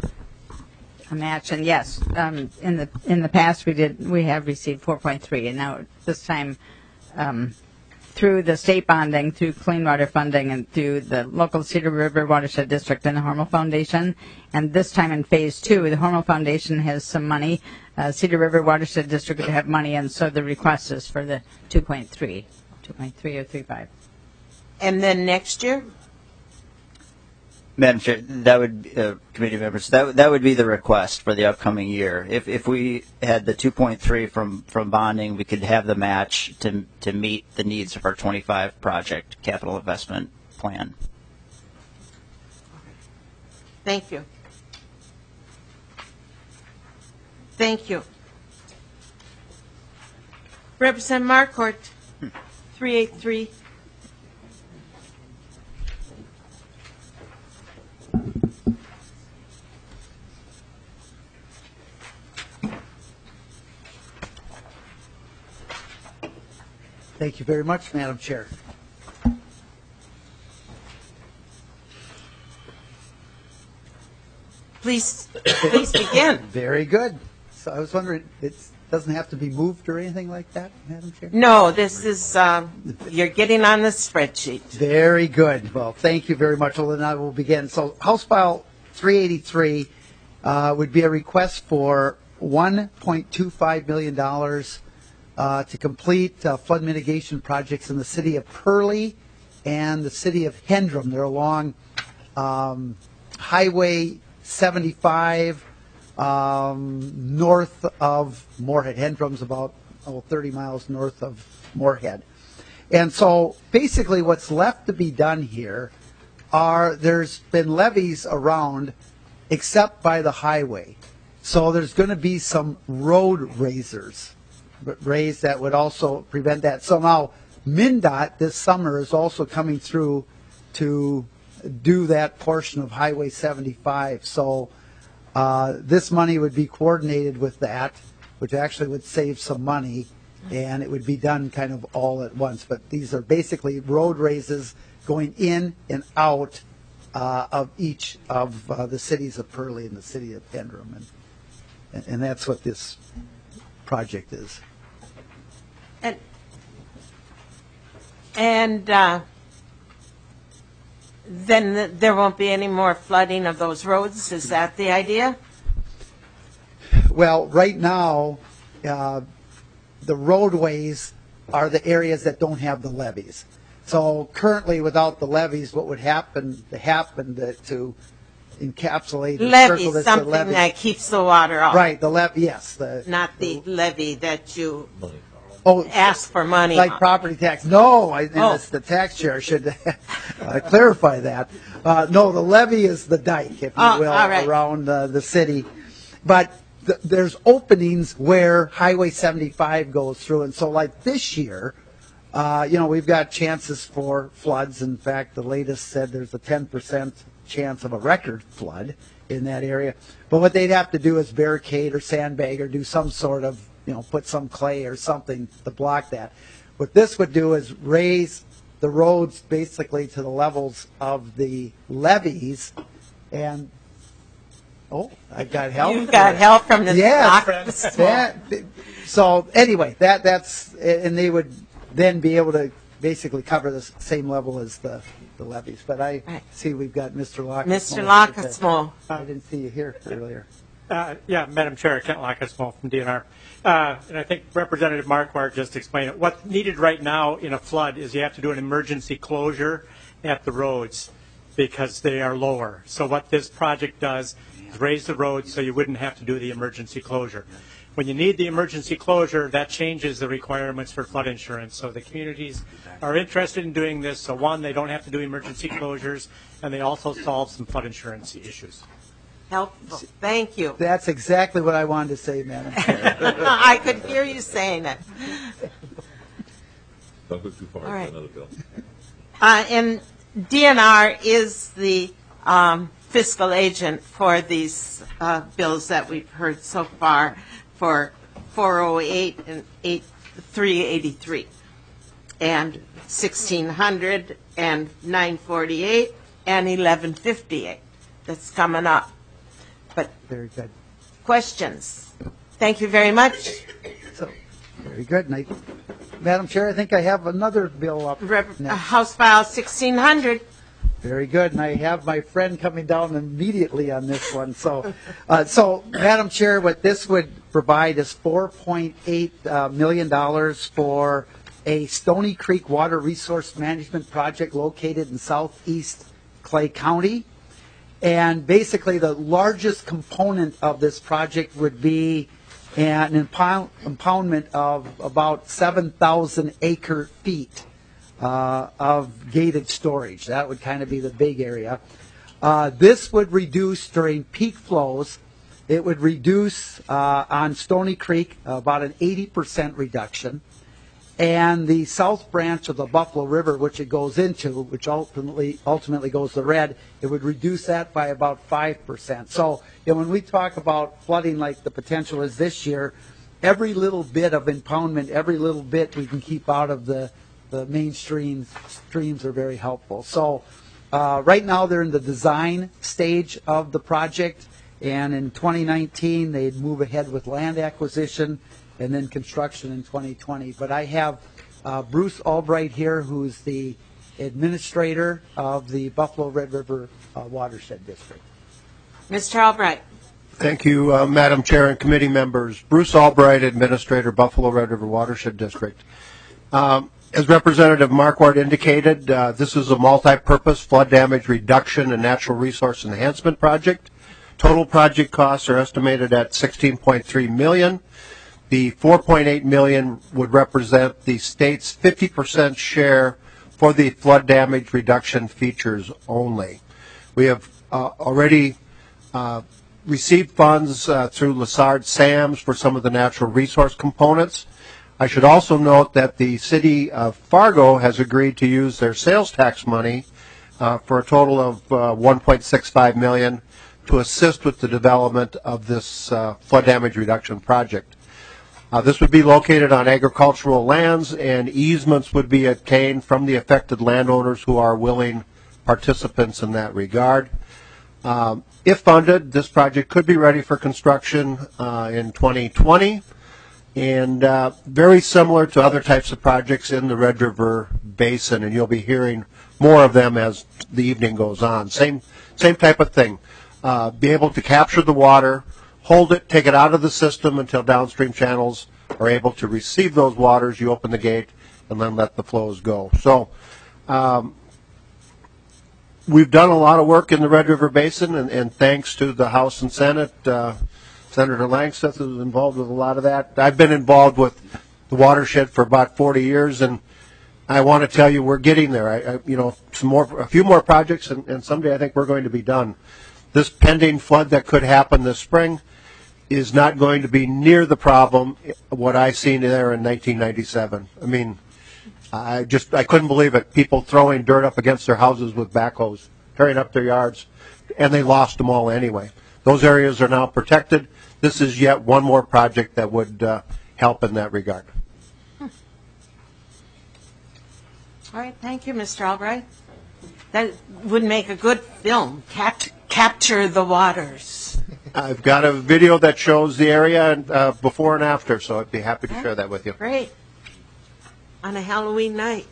a match. And yes, um, in the in the past we did we have received four point three, and now this time um, through the state bonding, through clean water funding, and through the local Cedar River Watershed District and the Hormel Foundation. And this time in phase two, the Hormel Foundation has some money. Uh, Cedar River Watershed District would have money, and so the request is for the two point three, two point three or three point five. And then next year? Madam Chair, that would, uh, committee members, that, that would be the request for the upcoming year. If if we had the two point three from, from bonding, we could have the match to to meet the needs of our twenty-five project capital investment plan. Thank you. Thank you. Representative Marquardt, three eighty-three. Thank you very much, Madam Chair. Please, please begin. Very good. So I was wondering, it doesn't have to be moved or anything like that, Madam Chair? No, this is, um, you're getting on the spreadsheet. Very good. Well, thank you very much. Well, then I will begin. So House File three eighty-three uh, would be a request for one point two five million dollars uh, to complete uh, flood mitigation projects in the city of Pearlie and the city of Hendrum. They're along um, Highway seventy-five um, north of Moorhead. Hendrum's about oh, thirty miles north of Moorhead. And so basically what's left to be done here are there's been levees around except by the highway. So there's going to be some road raisers raised that would also prevent that. So now MnDOT this summer is also coming through to do that portion of Highway seventy-five. So uh, this money would be coordinated with that, which actually would save some money, and it would be done kind of all at once. But these are basically road raises going in and out uh, of each of uh, the cities of Pearlie and the city of Hendrum, and and that's what this project is. And and uh, then th- there won't be any more flooding of those roads. Is that the idea? Well, right now, uh, the roadways are the areas that don't have the levees. So currently, without the levees, what would happen to happen to, to encapsulate and Levy, circle this, something the levee, that keeps the water off. right? The levee, yes. The, Not the levy that you oh, ask for money like on. property tax. No, I, and Oh. it's the tax chair should uh, clarify that. Uh, no, the levee is the dike, if you Oh, will, all right. around uh, the city. But th- there's openings where Highway seventy-five goes through, and so like this year, uh, you know, we've got chances for floods. In fact, the latest said there's a ten percent chance of a record flood in that area. But what they'd have to do is barricade or sandbag or do some sort of, you know, put some clay or something to block that. What this would do is raise the roads basically to the levels of the levees, and oh, I got help. You got help from the yeah. doctors. That, so anyway, that that's and they would then be able to basically cover the same level as the, the levees. But I Right. see we've got Mister Locke. Mister Lockesmo. I didn't see you here earlier. Uh, yeah, Madam Chair, Kent Lockesmo from D N R. Uh, and I think Representative Marquardt just explained it. What's needed right now in a flood is you have to do an emergency closure at the roads because they are lower. So what this project does is raise the roads so you wouldn't have to do the emergency closure. When you need the emergency closure, that changes the requirements for flood insurance. So the communities are interested in doing this. So one, they don't have to do emergency closures, and they also solve some flood insurance issues. Helpful. Thank you. That's exactly what I wanted to say, Madam Chair. I could hear you saying it. Don't go too far. All right. Another bill. Uh, and D N R is the um, fiscal agent for these uh, bills that we've heard so far for four oh eight and three eighty-three and sixteen hundred and nine forty-eight and eleven fifty-eight. That's coming up. But Very good. questions? Thank you very much. So, very good. And I, Madam Chair, I think I have another bill up Rep- next. House File sixteen hundred. Very good, and I have my friend coming down immediately on this one. So, uh, so Madam Chair, what this would provide is four point eight uh, million dollars for a Stony Creek Water Resource Management Project located in southeast Clay County. And basically, the largest component of this project would be an impound, impoundment of about seven thousand acre feet uh, of gated storage. That would kind of be the big area. Uh, this would reduce during peak flows. It would reduce uh, on Stony Creek about an eighty percent reduction. And the south branch of the Buffalo River, which it goes into, which ultimately ultimately goes to Red, it would reduce that by about five percent. So, you know, when we talk about flooding like the potential is this year, every little bit of impoundment, every little bit we can keep out of the, the mainstream streams are very helpful. So uh, right now they're in the design stage of the project, and in twenty nineteen they'd move ahead with land acquisition and then construction in twenty twenty. But I have uh, Bruce Albright here, who's the administrator of the Buffalo Red River uh, Watershed District. Mister Albright. Thank you, uh, Madam Chair and committee members. Bruce Albright, Administrator, Buffalo Red River Watershed District. Um, as Representative Marquardt indicated, uh, this is a multi-purpose flood damage reduction and natural resource enhancement project Total project costs are estimated at sixteen point three million dollars. The four point eight million dollars would represent the state's fifty percent share for the flood damage reduction features only. We have uh, already uh, received funds uh, through Lessard SAMS for some of the natural resource components. I should also note that the city of Fargo has agreed to use their sales tax money uh, for a total of uh, one point six five million dollars to assist with the development of this uh, flood damage reduction project. Uh, this would be located on agricultural lands, and easements would be obtained from the affected landowners who are willing participants in that regard. Um, if funded, this project could be ready for construction uh, in twenty twenty, and uh, very similar to other types of projects in the Red River Basin, and you'll be hearing more of them as the evening goes on. Same, same type of thing. Uh, be able to capture the water, hold it, take it out of the system until downstream channels are able to receive those waters. You open the gate and then let the flows go. So um, we've done a lot of work in the Red River Basin, and, and thanks to the House and Senate, uh, Senator Langseth is involved with a lot of that. I've been involved with the watershed for about forty years, and I want to tell you we're getting there. I, I, you know, some more, a few more projects, and, and someday I think we're going to be done. This pending flood that could happen this spring is not going to be near the problem what I seen there in nineteen ninety-seven. I mean, I just I couldn't believe it. People throwing dirt up against their houses with backhoes, tearing up their yards, and they lost them all anyway. Those areas are now protected. This is yet one more project that would uh, help in that regard. Hmm. All right, thank you, Mister Albright. That would make a good film. Cap- capture the waters. I've got a video that shows the area and, uh, before and after, so I'd be happy to share that with you. Great. On a Halloween night.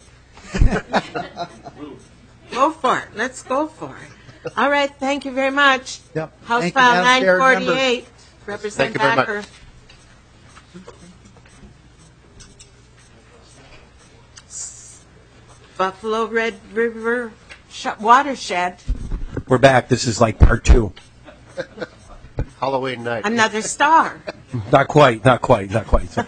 Go for it. Let's go for it. All right. Thank you very much. Yep. House Thank you, File Madam Chair. nine forty-eight. Representative Thank you very Backer. much. Buffalo Red River Sh- Watershed. We're back. This is like part two. Halloween night. Another star. Not quite, not quite, not quite. So,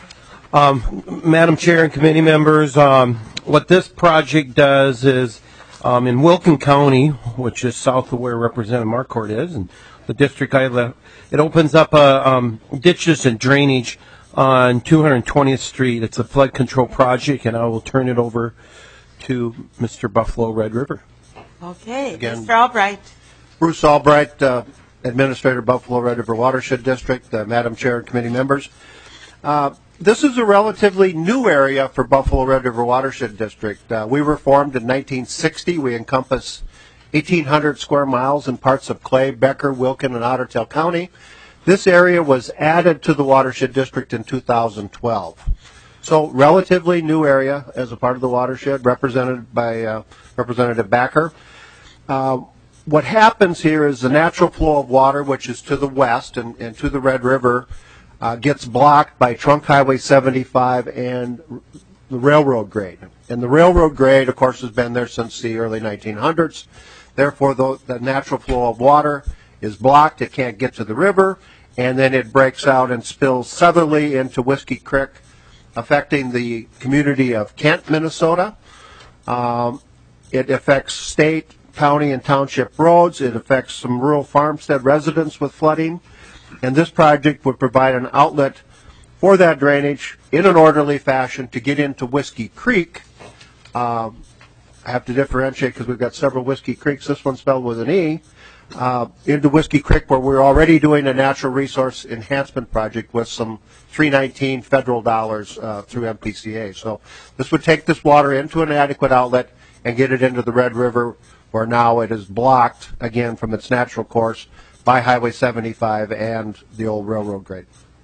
um, Madam Chair and committee members, um, what this project does is um, in Wilkin County, which is south of where Representative Marquardt is, and the district I left, it opens up uh, um, ditches and drainage on two hundred twentieth Street. It's a flood control project, and I will turn it over to Mister Buffalo Red River. Okay. Again, Mister Albright. Bruce Albright, uh, Administrator, Buffalo Red River Watershed District, uh, Madam Chair and committee members. Uh, this is a relatively new area for Buffalo Red River Watershed District. Uh, we were formed in nineteen sixty. We encompass eighteen hundred square miles in parts of Clay, Becker, Wilkin, and Otter Tail County. This area was added to the Watershed District in two thousand twelve. So relatively new area as a part of the watershed, represented by uh, Representative Backer. Uh, what happens here is the natural flow of water, which is to the west and, and to the Red River, uh, gets blocked by Trunk Highway seventy-five and the railroad grade. And the railroad grade, of course, has been there since the early nineteen hundreds. Therefore, the, the natural flow of water is blocked. It can't get to the river, and then it breaks out and spills southerly into Whiskey Creek, affecting the community of Kent, Minnesota. Um, it affects state, county, and township roads. It affects some rural farmstead residents with flooding. And this project would provide an outlet for that drainage in an orderly fashion to get into Whiskey Creek. Um, I have to differentiate because we've got several Whiskey Creeks. This one's spelled with an E. Uh, into Whiskey Creek, where we're already doing a natural resource enhancement project with some three nineteen federal dollars uh, through M P C A. So this would take this water into an adequate outlet and get it into the Red River, where now it is blocked again from its natural course by Highway seventy-five and the old railroad grade.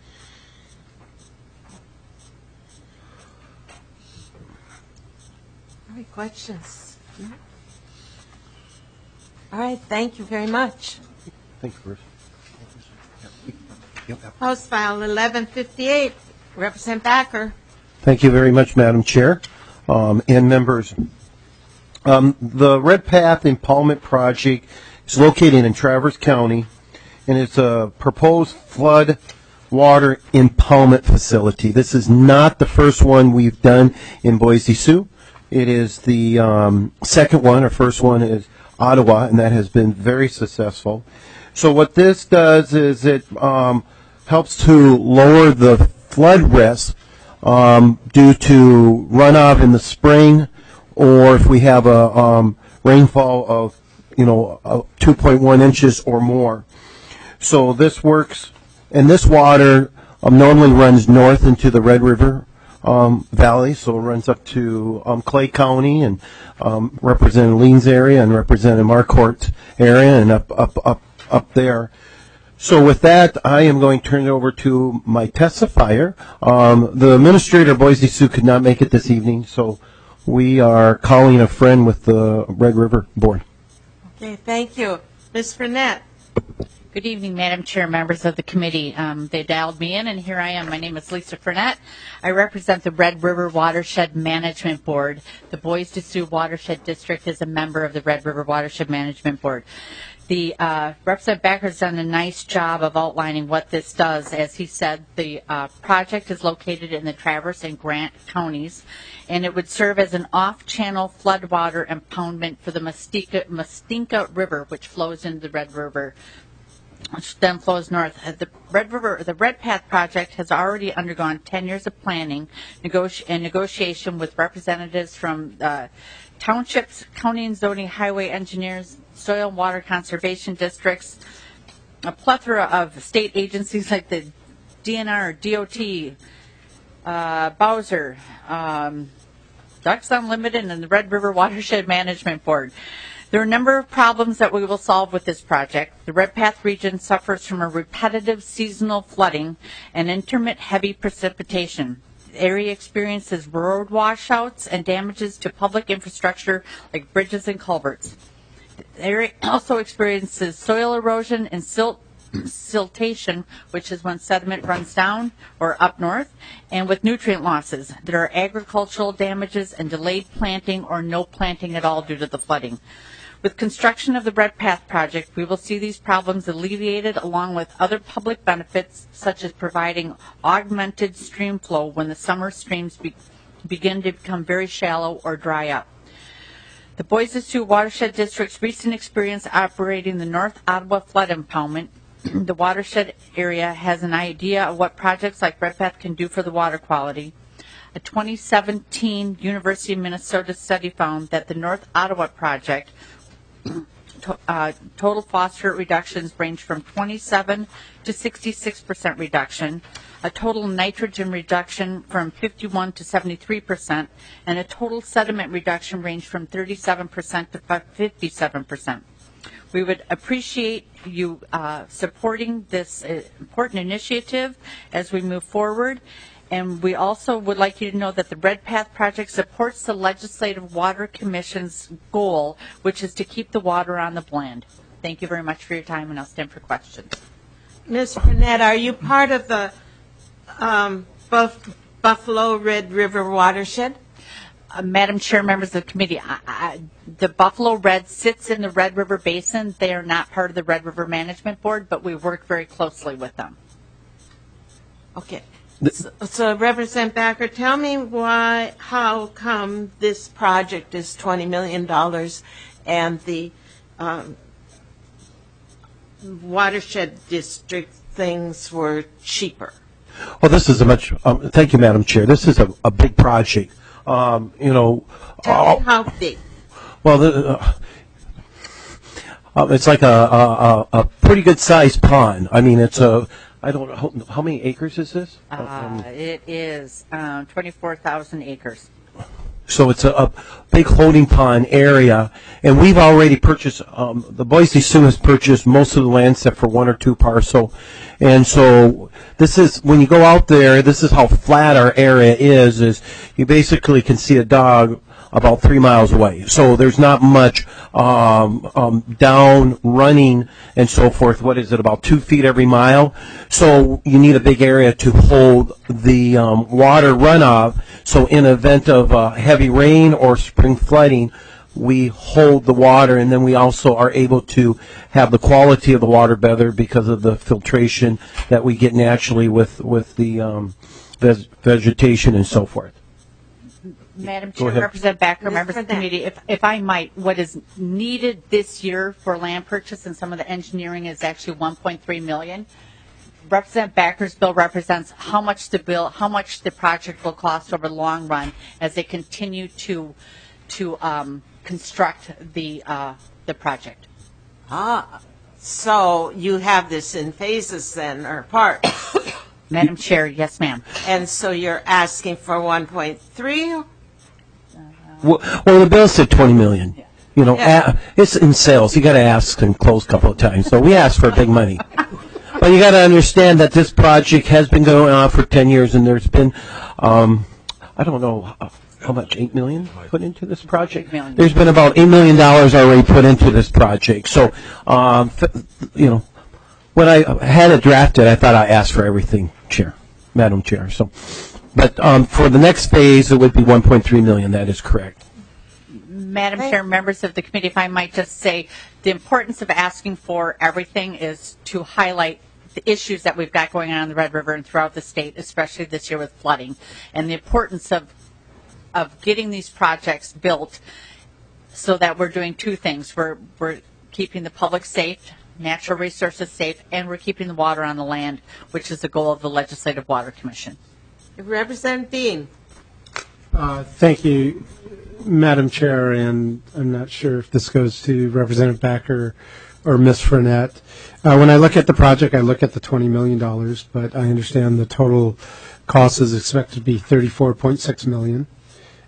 Any questions? All right, thank you very much. Thank you, Bruce. House File eleven fifty-eight, Representative Backer. Thank you very much, Madam Chair um, and members. Um, the Red Path Impoundment Project is located in Traverse County. and it's a proposed flood water impoundment facility. This is not the first one we've done in Boise Sioux. It is the um, second one. Our first one is Ottawa, and that has been very successful. So what this does is it um, helps to lower the flood risk um, due to runoff in the spring, or if we have a um, rainfall of, you know, uh, two point one inches or more. So this works, and this water um, normally runs north into the Red River um, Valley, so it runs up to um, Clay County and um, representing Leans area and representing Marquardt area and up, up, up, up there. So with that, I am going to turn it over to my testifier. Um, the administrator of Boise Sioux could not make it this evening, so we are calling a friend with the Red River Board. Okay, thank you. Miz Burnett. Good evening, Madam Chair, members of the committee. Um, they dialed me in, and here I am. My name is Lisa Frenette. I represent the Red River Watershed Management Board. The Boise Sioux Watershed District is a member of the Red River Watershed Management Board. The uh, Representative Backer has done a nice job of outlining what this does. As he said, the uh, project is located in the Traverse and Grant counties, and it would serve as an off-channel floodwater impoundment for the Mustinka, Mustinka River, which flows into the Red River, which then flows north. The Red River, the Red Path project has already undergone ten years of planning negoti- and negotiation with representatives from uh, townships, county and zoning, highway engineers, soil and water conservation districts, a plethora of state agencies like the D N R, D O T, uh, Bowser, um, Ducks Unlimited, and the Red River Watershed Management Board. There are a number of problems that we will solve with this project. The Red Path region suffers from a repetitive seasonal flooding and intermittent heavy precipitation. The area experiences road washouts and damages to public infrastructure like bridges and culverts. The area also experiences soil erosion and silt, siltation, which is when sediment runs down or up north, and with nutrient losses. There are agricultural damages and delayed planting or no planting at all due to the flooding. With construction of the Red Path project, we will see these problems alleviated along with other public benefits, such as providing augmented stream flow when the summer streams be, begin to become very shallow or dry up. The Boise Sioux Watershed District's recent experience operating the North Ottawa Flood Impoundment, the watershed area has an idea of what projects like Red Path can do for the water quality. A twenty seventeen University of Minnesota study found that the North Ottawa project to, uh, total phosphorus reductions range from twenty-seven to sixty-six percent reduction, a total nitrogen reduction from fifty-one to seventy-three percent, and a total sediment reduction range from thirty-seven percent to fifty-seven percent. We would appreciate you uh, supporting this uh, important initiative as we move forward. And we also would like you to know that the Red Path project supports the Legislative Water Commission's goal, which is to keep the water on the land. Thank you very much for your time, and I'll stand for questions. Miz Burnett, are you part of the um, Buff- Buffalo Red River Watershed? Uh, Madam Chair, members of the committee, I, I, the Buffalo Red sits in the Red River Basin. They are not part of the Red River Management Board, but we work very closely with them. Okay. So, so Representative Backer, tell me why, how come this project is twenty million dollars and the um, watershed district things were cheaper? Well, this is a much, um, thank you, Madam Chair. This is a, a big project. Um, you know. Tell me how big. Well, the, uh, uh, it's like a, a, a pretty good sized pond. I mean, it's a, I don't know, how, how many acres is this? Uh, um, it is um, twenty-four thousand acres. So it's a, a big holding pond area, and we've already purchased, um, the Boise Sioux has purchased most of the land except for one or two parcel. And so this is, when you go out there, this is how flat our area is, is you basically can see a dog about three miles away. So there's not much um, um, down running and so forth. What is it, about two feet every mile? So you need a big area to hold the um, water runoff. So in event of uh, heavy rain or spring flooding, we hold the water, and then we also are able to have the quality of the water better because of the filtration that we get naturally with with the um, veg- vegetation and so forth. Madam Go Chair, ahead. Representative Backer, Miz members of the Burnett. committee, if, if I might, what is needed this year for land purchase and some of the engineering is actually one point three million. Representative Backer's bill represents how much the bill, how much the project will cost over the long run as they continue to to um, construct the uh, the project. Ah, so you have this in phases then, or parts? Madam Chair, yes, ma'am. And so you're asking for one point three? Well, well, the bill said twenty million. You know, Yeah. a- it's in sales. You got to ask and close a couple of times. So we asked for big money. But you got to understand that this project has been going on for ten years, and there's been, um, I don't know how, how much, eight million put into this project. million. There's been about eight million dollars already put into this project. So, um, f- you know, when I had it drafted, I thought I asked for everything, Chair, Madam Chair. So, but um, for the next phase, it would be one point three million. That is correct. Madam Chair, members of the committee, if I might just say, the importance of asking for everything is to highlight the issues that we've got going on in the Red River and throughout the state, especially this year with flooding, and the importance of of getting these projects built so that we're doing two things. We're, we're keeping the public safe, natural resources safe, and we're keeping the water on the land, which is the goal of the Legislative Water Commission. Representative Dean. Uh, Thank you, Madam Chair, and I'm not sure if this goes to Representative Backer or Miz Frenette. Uh, when I look at the project, I look at the twenty million dollars, but I understand the total cost is expected to be thirty-four point six million dollars.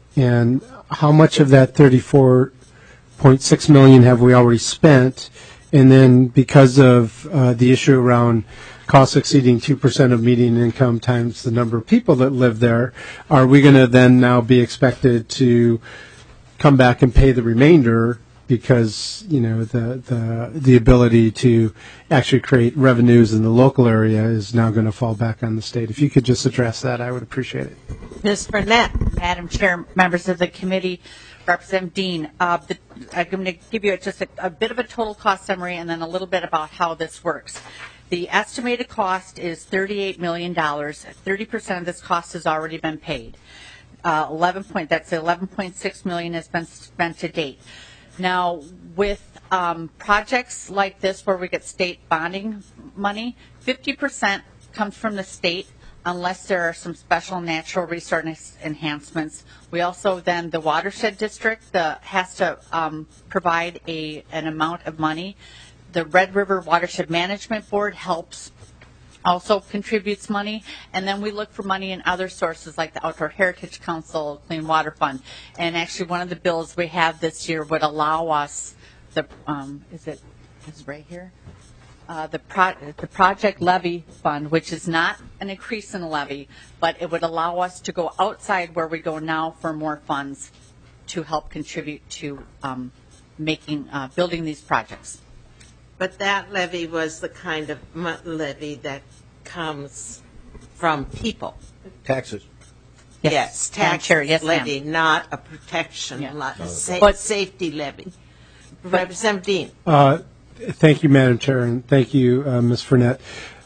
And how much of that thirty-four point six million dollars have we already spent? And then because of uh, the issue around costs exceeding two percent of median income times the number of people that live there, are we going to then now be expected to come back and pay the remainder because, you know, the, the, the ability to actually create revenues in the local area is now going to fall back on the state? If you could just address that, I would appreciate it. Miz Burnett. Madam Chair, members of the committee, Representative Dean, uh, the, I'm going to give you just a, a bit of a total cost summary and then a little bit about how this works. The estimated cost is thirty-eight million dollars. thirty percent of this cost has already been paid. Uh, eleven point, that's eleven point six million dollars has been spent to date. Now, with um, projects like this where we get state bonding money, fifty percent comes from the state unless there are some special natural resource enhancements. We also then, the watershed district the, has to um, provide a an amount of money. The Red River Watershed Management Board helps, also contributes money, and then we look for money in other sources like the Outdoor Heritage Council, Clean Water Fund. And actually, one of the bills we have this year would allow us the um, is it is it right here uh, the pro- the Project Levy Fund, which is not an increase in the levy, but it would allow us to go outside where we go now for more funds to help contribute to um, making uh, building these projects. But that levy was the kind of mo- levy that comes from people. Taxes. Yes, Yes, Madam tax Chair, yes, ma'am. levy, not a protection, Yeah. le- sa- But- safety levy. Representative Dean. Uh, Thank you, Madam Chair, and thank you, uh, Miz Frenette.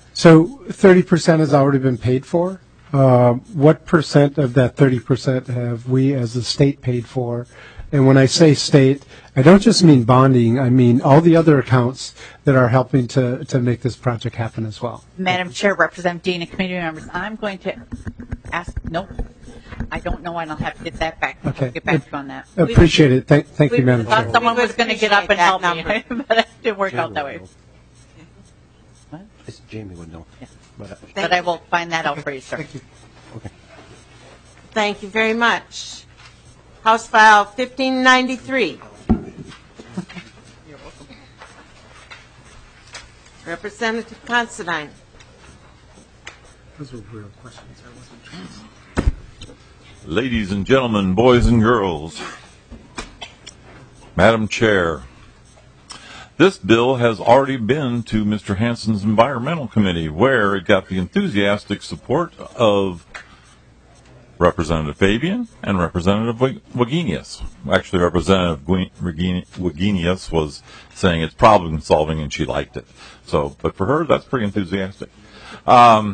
So thirty percent has already been paid for. Uh, What percent of that thirty percent have we as a state paid for? And when I say state, I don't just mean bonding, I mean all the other accounts that are helping to, to make this project happen as well. Madam Chair, Representative Dean, and committee members, I'm going to ask, nope, I don't know, and I'll have to get that back. I'll Okay. get back to you on that. Appreciate it. Thank, thank you, We Madam thought Chair. someone was going to get up and help me, Appreciate but it didn't work out that way. Jamie would know. But, uh, But I will find that out for you, sir. Thank you. Thank you very much. House File fifteen ninety-three. Representative Considine. Those were real questions. I wasn't trying. Ladies and gentlemen, boys and girls, Madam Chair, this bill has already been to Mister Hansen's Environmental Committee, where it got the enthusiastic support of Representative Fabian and Representative Wagenius. Actually, Representative Wagenius was saying it's problem solving and she liked it. So, but for her, that's pretty enthusiastic. Um,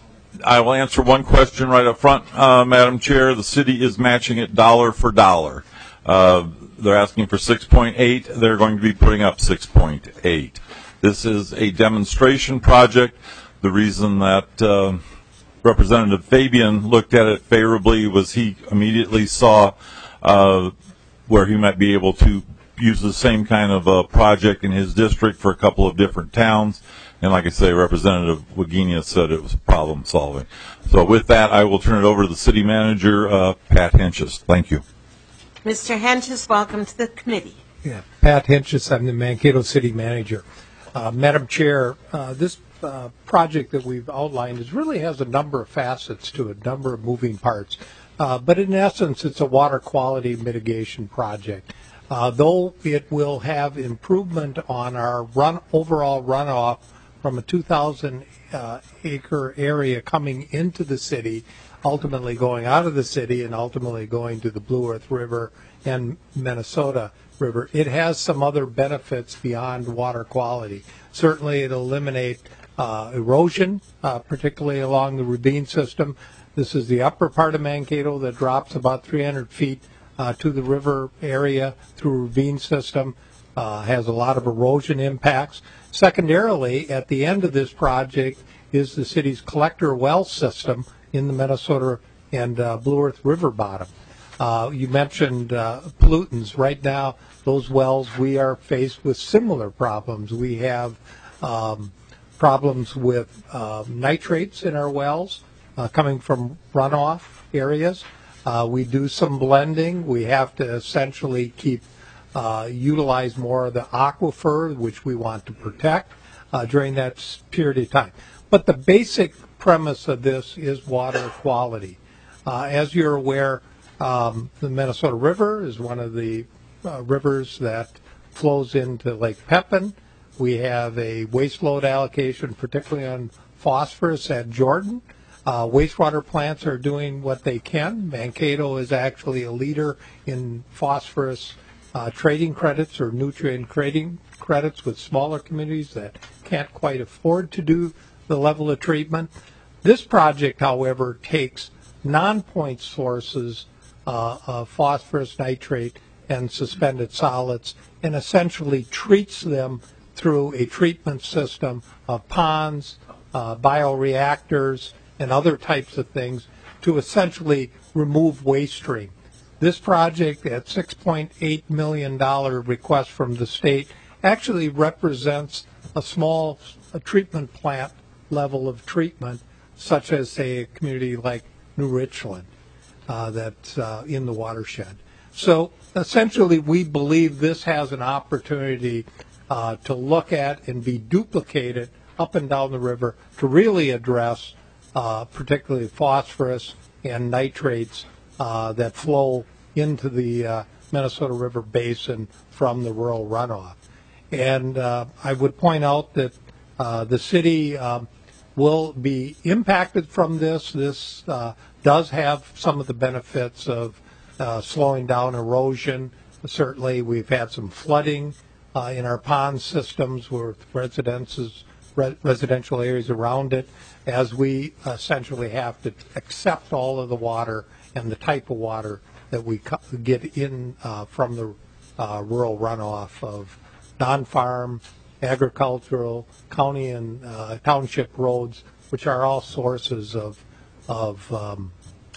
I will answer one question right up front, uh, Madam Chair. The city is matching it dollar for dollar. Uh, they're asking for six point eight. They're going to be putting up six point eight. This is a demonstration project. The reason that uh, Representative Fabian looked at it favorably was he immediately saw uh, where he might be able to use the same kind of uh, project in his district for a couple of different towns. And like I say, Representative Wagenius said it was problem solving. So with that, I will turn it over to the city manager, uh, Pat Hentges. Thank you. Mister Hentges, welcome to the committee. Yeah, Pat Hentges, I'm the Mankato city manager. Uh, Madam Chair, uh, this uh, project that we've outlined is really has a number of facets to it, a number of moving parts. Uh, but in essence, it's a water quality mitigation project. Uh, though it will have improvement on our run overall runoff from a two thousand uh, acre area coming into the city, ultimately going out of the city and ultimately going to the Blue Earth River and Minnesota River. It has some other benefits beyond water quality. Certainly it'll eliminate uh, erosion, uh, particularly along the Rabine system. This is the upper part of Mankato that drops about three hundred feet uh, to the river area through Rabine system. Uh, has a lot of erosion impacts. Secondarily, at the end of this project is the city's collector well system in the Minnesota and uh, Blue Earth River bottom. Uh, you mentioned uh, pollutants. Right now, those wells, we are faced with similar problems. We have um, problems with uh, nitrates in our wells uh, coming from runoff areas. Uh, we do some blending. We have to essentially keep uh, utilize more of the aquifer, which we want to protect uh, during that period of time. But the basic premise of this is water quality. Uh, as you're aware, um, the Minnesota River is one of the uh, rivers that flows into Lake Pepin. We have a waste load allocation, particularly on phosphorus at Jordan. Uh, wastewater plants are doing what they can. Mankato is actually a leader in phosphorus uh, trading credits or nutrient trading credits with smaller communities that can't quite afford to do the level of treatment. This project, however, takes non-point sources uh, of phosphorus, nitrate, and suspended solids and essentially treats them through a treatment system of ponds, uh, bioreactors, and other types of things to essentially remove waste stream. This project at six point eight million dollars request from the state actually represents a small a treatment plant level of treatment, such as, say, a community like New Richland uh, that's uh, in the watershed. So essentially, we believe this has an opportunity uh, to look at and be duplicated up and down the river to really address uh, particularly phosphorus and nitrates uh, that flow into the uh, Minnesota River Basin from the rural runoff. And uh, I would point out that uh, the city um, will be impacted from this. This uh, does have some of the benefits of uh, slowing down erosion. Certainly, we've had some flooding uh, in our pond systems with residences, re- residential areas around it, as we essentially have to accept all of the water and the type of water that we co- get in uh, from the uh, rural runoff of non-farm, agricultural, county and uh, township roads, which are all sources of of um,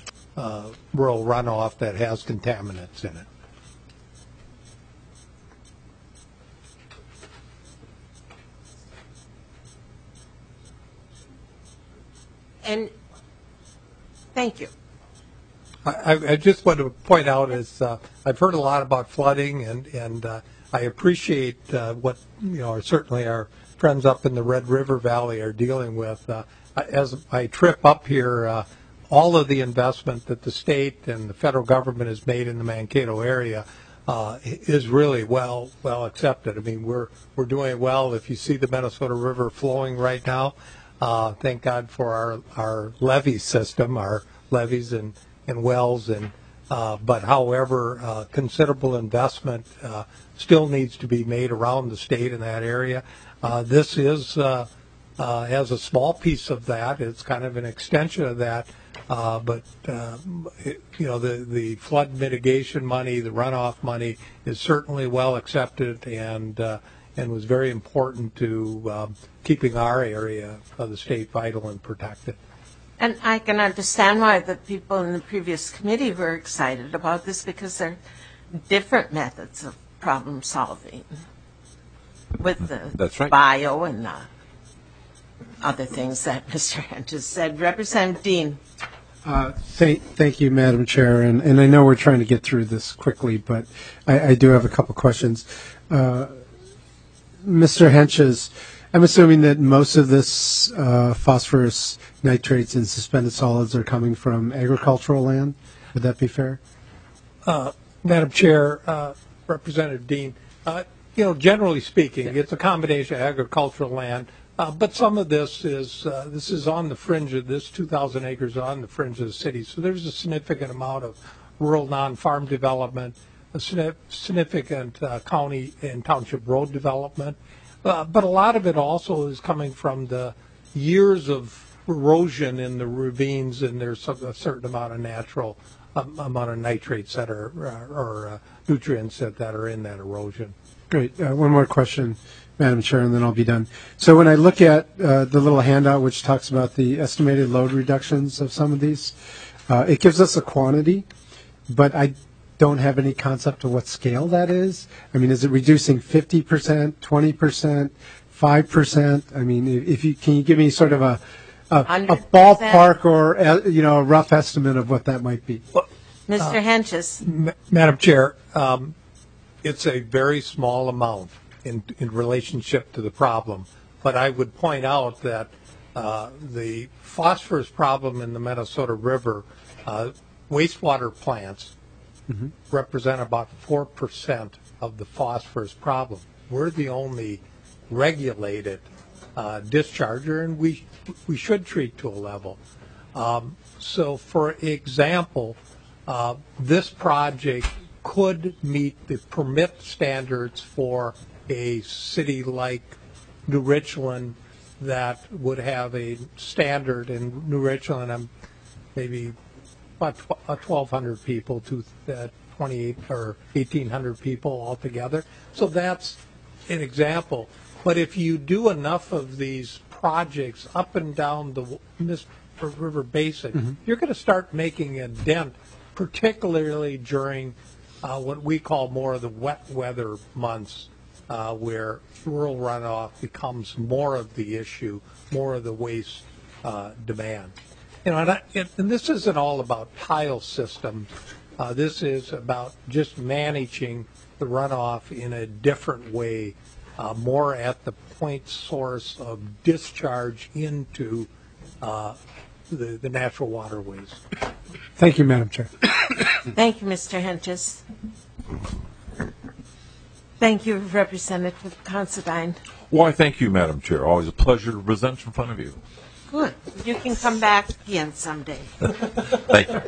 uh, rural runoff that has contaminants in it. And thank you. I, I just want to point out is uh, I've heard a lot about flooding, and and uh, I appreciate uh, what you know certainly our friends up in the Red River Valley are dealing with. Uh, as I trip up here, uh, all of the investment that the state and the federal government has made in the Mankato area uh, is really well well accepted. I mean, we're we're doing well. If you see the Minnesota River flowing right now, uh, thank God for our our levee system, our levees and and wells, and uh, but however, uh, considerable investment uh, still needs to be made around the state in that area. Uh, this is uh, uh, has a small piece of that. It's kind of an extension of that. Uh, but uh, it, you know, the the flood mitigation money, the runoff money, is certainly well accepted and uh, and was very important to um, keeping our area of the state vital and protected. And I can understand why the people in the previous committee were excited about this, because they're different methods of problem solving with the That's right. bio and uh, other things that Mister Hentges said. Representative Dean. Uh, thank, thank you, Madam Chair, and, and I know we're trying to get through this quickly, but I, I do have a couple questions. Uh, Mister Hentges, I'm assuming that most of this uh, phosphorus, nitrates, and suspended solids are coming from agricultural land. Would that be fair? Uh, Madam Chair, uh, Representative Dean, uh, you know, generally speaking, it's a combination of agricultural land, uh, but some of this is uh, this is on the fringe of this two thousand acres on the fringe of the city. So there's a significant amount of rural non-farm development, a significant uh, county and township road development, uh, but a lot of it also is coming from the years of erosion in the ravines, and there's a certain amount of natural um, amount of nitrates that are uh, or uh, nutrients that, that are in that erosion. Great. Uh, one more question, Madam Chair, and then I'll be done. So when I look at uh, the little handout which talks about the estimated load reductions of some of these, uh, it gives us a quantity, but I don't have any concept of what scale that is. I mean, is it reducing fifty percent, twenty percent, five percent? I mean, if you can you give me sort of a a, a ballpark or uh, you know a rough estimate of what that might be? Mister Uh, Hentges. M- Madam Chair, um, it's a very small amount in, in relationship to the problem, but I would point out that uh, the phosphorus problem in the Minnesota River, uh, wastewater plants Mm-hmm. represent about four percent of the phosphorus problem. We're the only regulated uh, discharger, and we we should treat to a level. Um, so, for example, uh, this project could meet the permit standards for a city like New Richland that would have a standard in New Richland, um, maybe about twelve hundred people to uh, twenty-eight or eighteen hundred people altogether. So that's an example. But if you do enough of these projects up and down the Mist River Basin, Mm-hmm. you're going to start making a dent, particularly during uh, what we call more of the wet weather months, uh, where rural runoff becomes more of the issue, more of the waste uh, demand. You know, and, I, it, and this isn't all about tile systems. Uh, this is about just managing the runoff in a different way, uh, more at the point source of discharge into uh, the, the natural waterways. Thank you, Madam Chair. Thank you, Mister Hentges. Thank you, Representative Considine. Why, thank you, Madam Chair. Always a pleasure to present in front of you. Good. You can come back again someday. Thank you.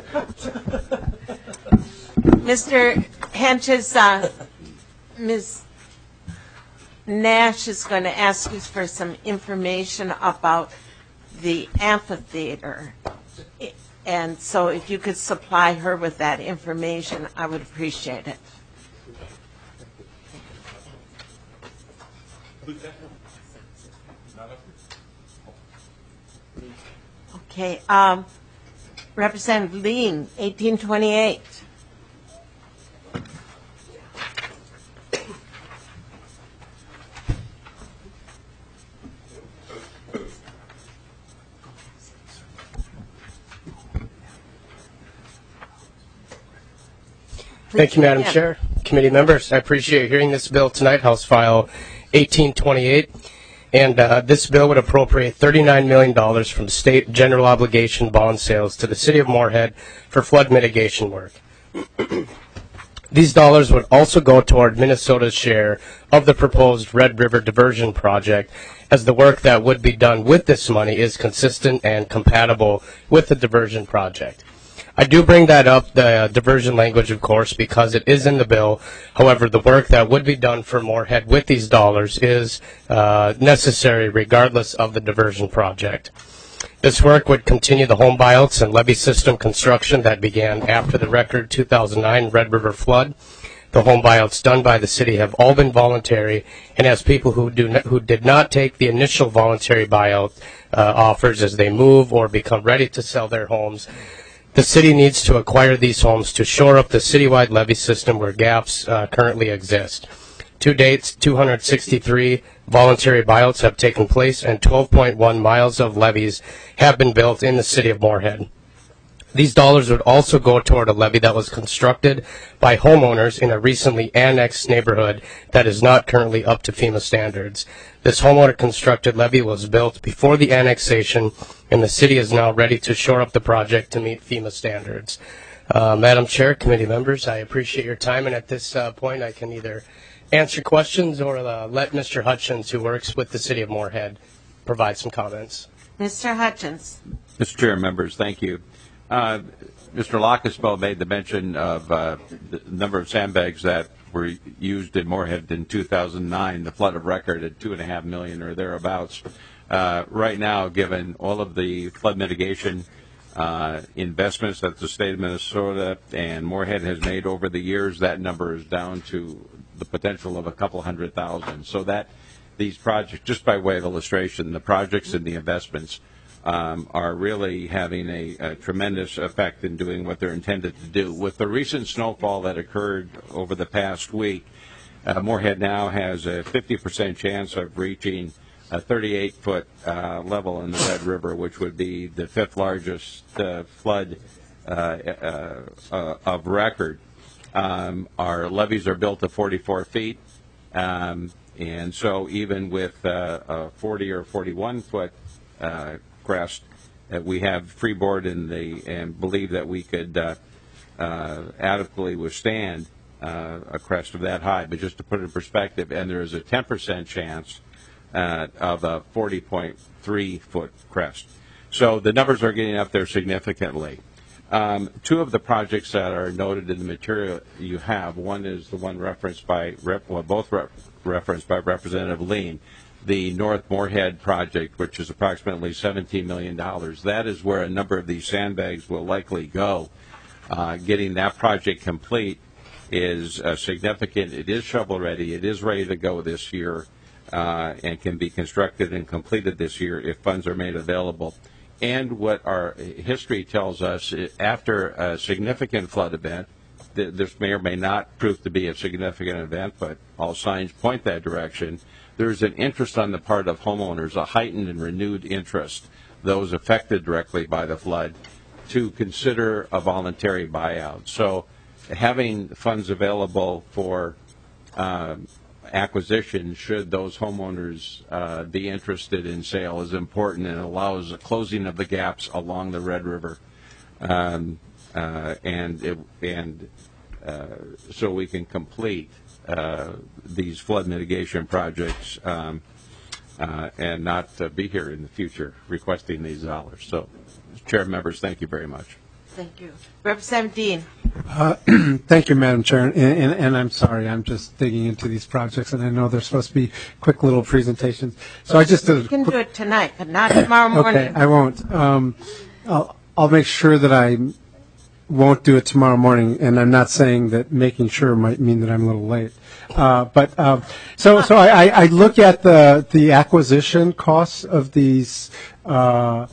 Mister Hentges, uh, Miz Nash is going to ask you for some information about the amphitheater. And so if you could supply her with that information, I would appreciate it. Okay, um, Representative Lean, eighteen twenty-eight. Thank you, Madam Chair, committee members. I appreciate hearing this bill tonight, House File eighteen twenty-eight. And uh, this bill would appropriate thirty-nine million dollars from state general obligation bond sales to the city of Moorhead for flood mitigation work. These dollars would also go toward Minnesota's share of the proposed Red River Diversion Project, as the work that would be done with this money is consistent and compatible with the diversion project. I do bring that up, the uh, diversion language, of course, because it is in the bill. However, the work that would be done for Moorhead with these dollars is uh, necessary regardless of the diversion project. This work would continue the home buyouts and levee system construction that began after the record two thousand nine Red River flood. The home buyouts done by the city have all been voluntary, and as people who do not, who did not take the initial voluntary buyout uh, offers as they move or become ready to sell their homes, the city needs to acquire these homes to shore up the citywide levee system where gaps uh, currently exist. To date, two hundred sixty-three voluntary buyouts have taken place, and twelve point one miles of levees have been built in the city of Moorhead. These dollars would also go toward a levee that was constructed by homeowners in a recently annexed neighborhood that is not currently up to FEMA standards. This homeowner-constructed levee was built before the annexation, and the city is now ready to shore up the project to meet FEMA standards. Uh, Madam Chair, committee members, I appreciate your time, and at this uh, point I can either answer questions or uh, let Mister Hutchins, who works with the city of Moorhead, provide some comments. Mister Hutchins. Mister Chair, members, thank you. Uh, Mister Lockesbo made the mention of uh, the number of sandbags that were used in Moorhead in two thousand nine, the flood of record at two and a half million or thereabouts. Uh, right now, given all of the flood mitigation uh, investments that the state of Minnesota and Moorhead has made over the years, that number is down to the potential of a couple hundred thousand. So that these projects, just by way of illustration, the projects and the investments Um, are really having a, a tremendous effect in doing what they're intended to do. With the recent snowfall that occurred over the past week, uh, Moorhead now has a fifty percent chance of reaching a thirty-eight foot uh, level in the Red River, which would be the fifth largest uh, flood uh, uh, uh, of record. Um, our levees are built to forty-four feet, um, and so even with uh, a forty or forty-one foot uh, crest, uh, we have freeboard in the and believe that we could uh, uh, adequately withstand uh, a crest of that high. But just to put it in perspective, and there is a ten percent chance uh, of a forty point three foot crest. So the numbers are getting up there significantly. Um, two of the projects that are noted in the material you have, one is the one referenced by, rep, well, both re- referenced by Representative Lean, the North Moorhead project, which is approximately seventeen million dollars. That is where a number of these sandbags will likely go. Uh, getting that project complete is uh, significant. It is shovel-ready. It is ready to go this year uh, and can be constructed and completed this year if funds are made available. And what our history tells us, after a significant flood event, th- this may or may not prove to be a significant event, but all signs point that direction, there's an interest on the part of homeowners, a heightened and renewed interest, those affected directly by the flood, to consider a voluntary buyout. So having funds available for um, acquisition, should those homeowners uh, be interested in sale, is important and allows a closing of the gaps along the Red River. Um, uh, and it, and uh, so we can complete Uh, these flood mitigation projects um, uh, and not uh, be here in the future requesting these dollars. So, Chair, members, thank you very much. Thank you. Representative Dean. Uh, thank you, Madam Chair. And, and, and I'm sorry, I'm just digging into these projects, and I know they're supposed to be quick little presentations. So I just did a You can quick, do it tonight, but not tomorrow morning. Okay, I won't. Um, I'll, I'll make sure that I won't do it tomorrow morning, and I'm not saying that making sure might mean that I'm a little late. Uh, but um, so so I, I look at the the acquisition costs of these uh,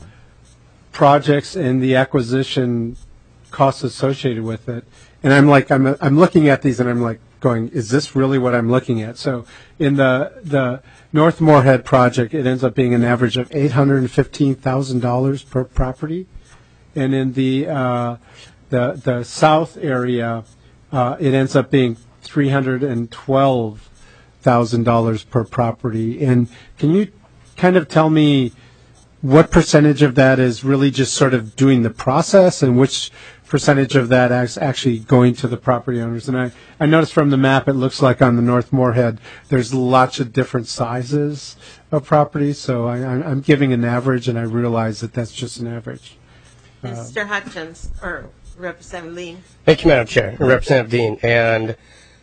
projects and the acquisition costs associated with it, and I'm like I'm I'm looking at these and I'm like going, is this really what I'm looking at? So in the the North Moorhead project, it ends up being an average of eight hundred fifteen thousand dollars per property, and in the uh, the the south area, uh, it ends up being three hundred twelve thousand dollars per property. And can you kind of tell me what percentage of that is really just sort of doing the process, and which percentage of that is actually going to the property owners? And I, I noticed from the map, it looks like on the North Moorhead, there's lots of different sizes of properties. So I, I'm giving an average, and I realize that that's just an average. Mister Hutchins, or Representative Lean. Thank you, Madam Chair. Representative Dean. And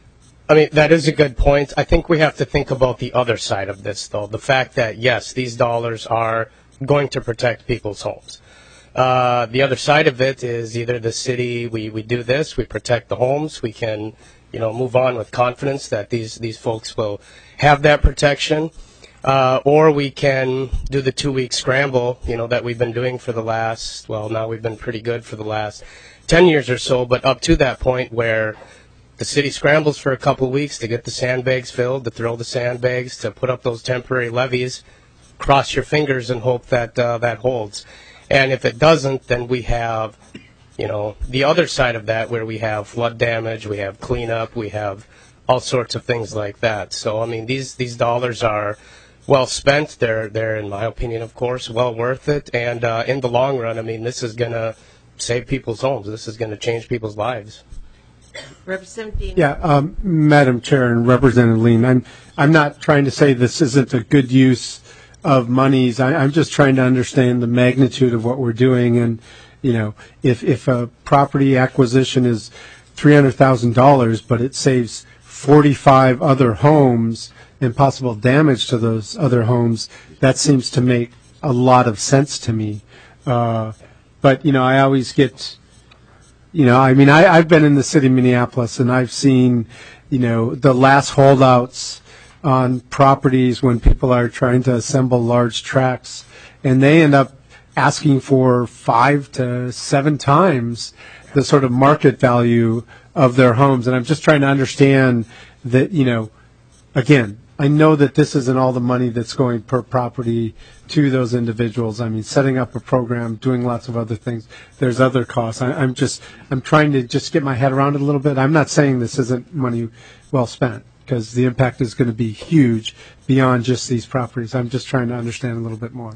I mean, that is a good point. I think we have to think about the other side of this, though. The fact that, yes, these dollars are going to protect people's homes. Uh, the other side of it is either the city, we, we do this, we protect the homes, we can, you know, move on with confidence that these, these folks will have that protection. Uh, or we can do the two-week scramble, you know, that we've been doing for the last, well, now we've been pretty good for the last ten years or so, but up to that point where the city scrambles for a couple of weeks to get the sandbags filled, to throw the sandbags, to put up those temporary levees, cross your fingers and hope that uh, that holds. And if it doesn't, then we have, you know, the other side of that where we have flood damage, we have cleanup, we have all sorts of things like that. So, I mean, these, these dollars are well spent. They're, they're, in my opinion, of course, well worth it. And uh, in the long run, I mean, this is going to save people's homes. This is going to change people's lives. Representative Dean. Yeah, um, Madam Chair and Representative Lean, I'm I'm not trying to say this isn't a good use of monies. I, I'm just trying to understand the magnitude of what we're doing. And, you know, if if a property acquisition is three hundred thousand dollars, but it saves forty-five other homes and possible damage to those other homes, that seems to make a lot of sense to me. Uh, but, you know, I always get... You know, I mean, I, I've been in the city of Minneapolis, and I've seen, you know, the last holdouts on properties when people are trying to assemble large tracts, and they end up asking for five to seven times the sort of market value of their homes. And I'm just trying to understand that, you know, again, I know that this isn't all the money that's going per property to those individuals. I mean, setting up a program, doing lots of other things, there's other costs. I, I'm just, I'm trying to just get my head around it a little bit. I'm not saying this isn't money well spent, because the impact is going to be huge beyond just these properties. I'm just trying to understand a little bit more.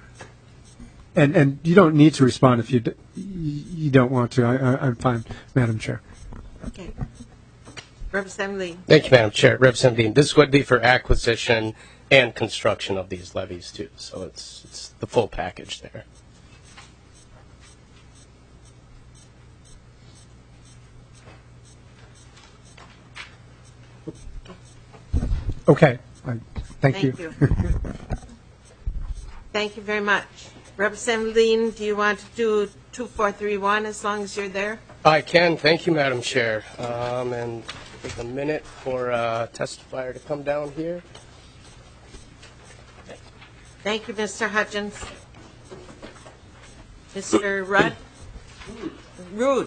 And and you don't need to respond if you d- you don't want to. I, I, I'm fine, Madam Chair. Okay. Representative Lee. Thank you, Madam Chair. Representative Dean, this would be for acquisition and construction of these levees, too. So it's, it's the full package there. Okay. I, thank, Thank you. you. Thank you very much. Representative Lean, do you want to do two four three one as long as you're there? I can. Thank you, Madam Chair. Um, and take a minute for a testifier to come down here. Thank you, Mister Hutchins. Mister Rudd? Rude.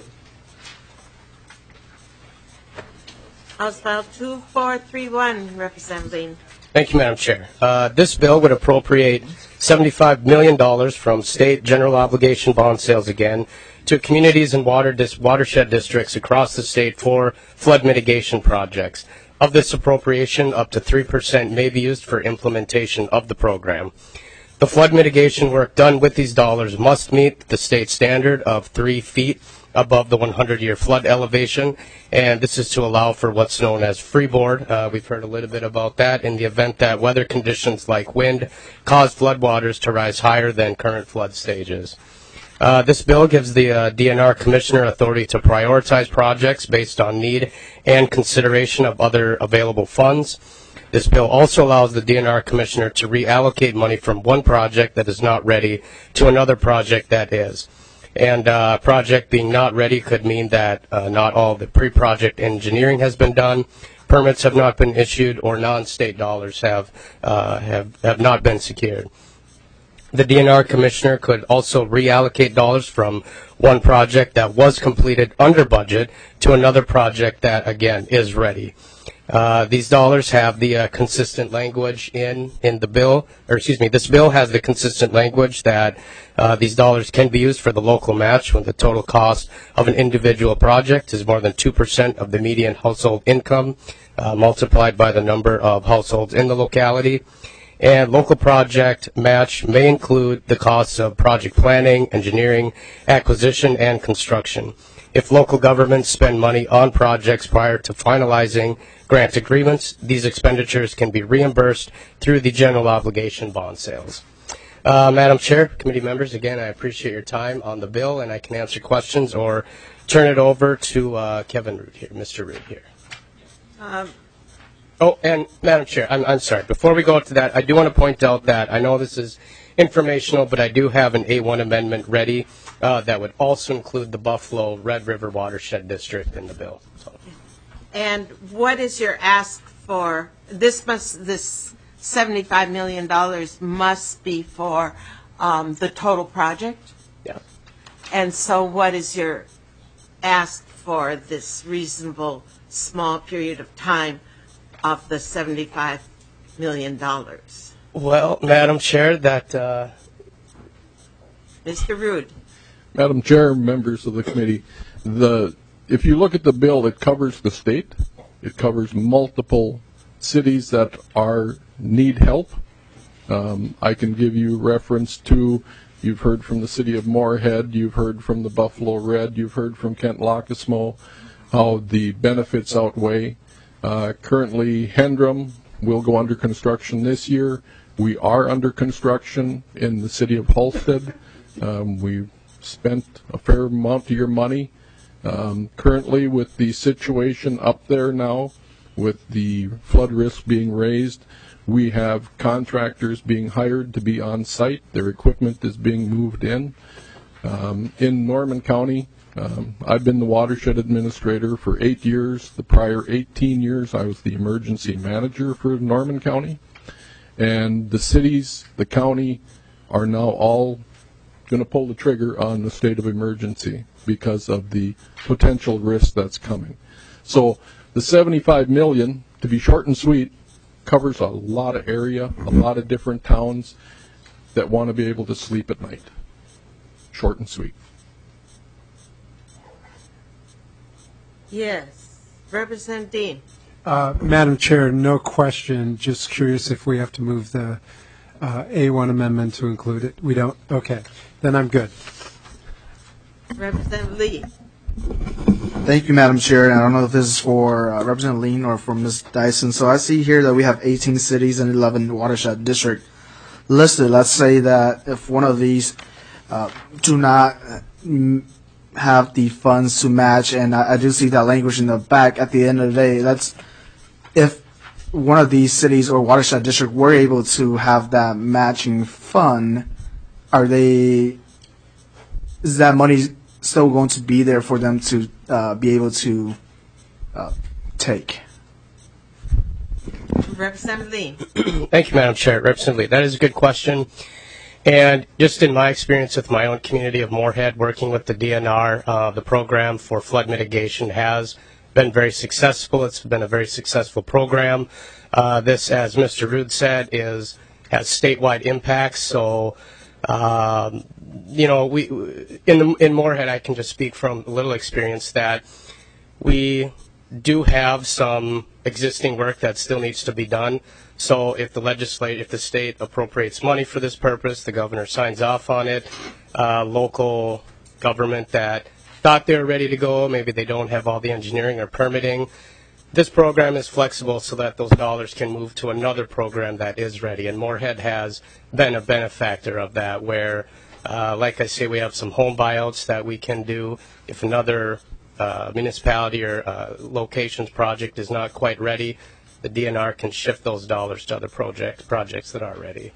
House File two four three one, Representative Lean. Thank you, Madam Chair. Uh, this bill would appropriate seventy-five million dollars from state general obligation bond sales again to communities and water dis- watershed districts across the state for flood mitigation projects. Of this appropriation, up to three percent may be used for implementation of the program. The flood mitigation work done with these dollars must meet the state standard of three feet above the hundred-year flood elevation, and this is to allow for what's known as freeboard. Uh, we've heard a little bit about that in the event that weather conditions like wind cause floodwaters to rise higher than current flood stages. Uh, this bill gives the uh, D N R Commissioner authority to prioritize projects based on need and consideration of other available funds. This bill also allows the D N R Commissioner to reallocate money from one project that is not ready to another project that is. And uh, a project being not ready could mean that uh, not all the pre-project engineering has been done, permits have not been issued, or non-state dollars have, uh, have, have not been secured. The D N R Commissioner could also reallocate dollars from one project that was completed under budget to another project that, again, is ready. Uh, these dollars have the uh, consistent language in, in the bill, or excuse me, this bill has the consistent language that uh, these dollars can be used for the local match when the total cost of an individual project is more than two percent of the median household income uh, multiplied by the number of households in the locality. And local project match may include the costs of project planning, engineering, acquisition, and construction. If local governments spend money on projects prior to finalizing grant agreements, these expenditures can be reimbursed through the general obligation bond sales. Uh, Madam Chair, committee members, again, I appreciate your time on the bill, and I can answer questions or turn it over to uh, Kevin Root here, Mister Root here. Um, Oh, and Madam Chair, I'm, I'm sorry. Before we go to that, I do want to point out that I know this is informational, but I do have an A one amendment ready uh, that would also include the Buffalo Red River Watershed District in the bill. So. And what is your ask for? This must this seventy-five million dollars must be for um, the total project. Yeah. And so, what is your ask for this reasonable small period of time of the seventy-five million dollars? Well, Madam Chair, that uh, Mister Rood. Madam Chair, members of the committee, the if you look at the bill, it covers the state. It covers multiple cities that are need help. Um, I can give you reference to, you've heard from the city of Moorhead, you've heard from the Buffalo Red, you've heard from Kent Lockismo, how the benefits outweigh. Uh, currently, Hendrum will go under construction this year. We are under construction in the city of Halstead. Um, we've spent a fair amount of your money. Um, currently, with the situation up there now, with the flood risk being raised, we have contractors being hired to be on site. Their equipment is being moved in. Um, in Norman County, Um, I've been the watershed administrator for eight years. The prior eighteen years, I was the emergency manager for Norman County. And the cities, the county, are now all going to pull the trigger on the state of emergency because of the potential risk that's coming. So the seventy-five million dollars, to be short and sweet, covers a lot of area, a lot of different towns that want to be able to sleep at night. Short and sweet. Yes. Representative Dean. Uh, Madam Chair, no question. Just curious if we have to move the uh, A one amendment to include it. We don't? Okay. Then I'm good. Representative Lee. Thank you, Madam Chair. And I don't know if this is for uh, Representative Lean or for Miz Dyson. So I see here that we have eighteen cities and eleven watershed districts listed. Let's say that if one of these uh, do not mm, have the funds to match, and I, I do see that language in the back. At the end of the day, that's if one of these cities or watershed district were able to have that matching fund, are they? Is that money still going to be there for them to uh, be able to uh, take? Representative Lee. Thank you, Madam Chair. Representative Lee, that is a good question. And just in my experience with my own community of Moorhead, working with the D N R, uh, the program for flood mitigation has been very successful. It's been a very successful program. Uh, this, as Mister Rood said, is has statewide impacts. So, um, you know, we in the, in Moorhead, I can just speak from a little experience that we do have some existing work that still needs to be done. So if the legislate, if the state appropriates money for this purpose, the governor signs off on it, uh, local government that thought they were ready to go, maybe they don't have all the engineering or permitting. This program is flexible so that those dollars can move to another program that is ready. And Moorhead has been a benefactor of that where, uh, like I say, we have some home buyouts that we can do if another uh, municipality or uh, locations project is not quite ready. The D N R can shift those dollars to other project, projects that are ready.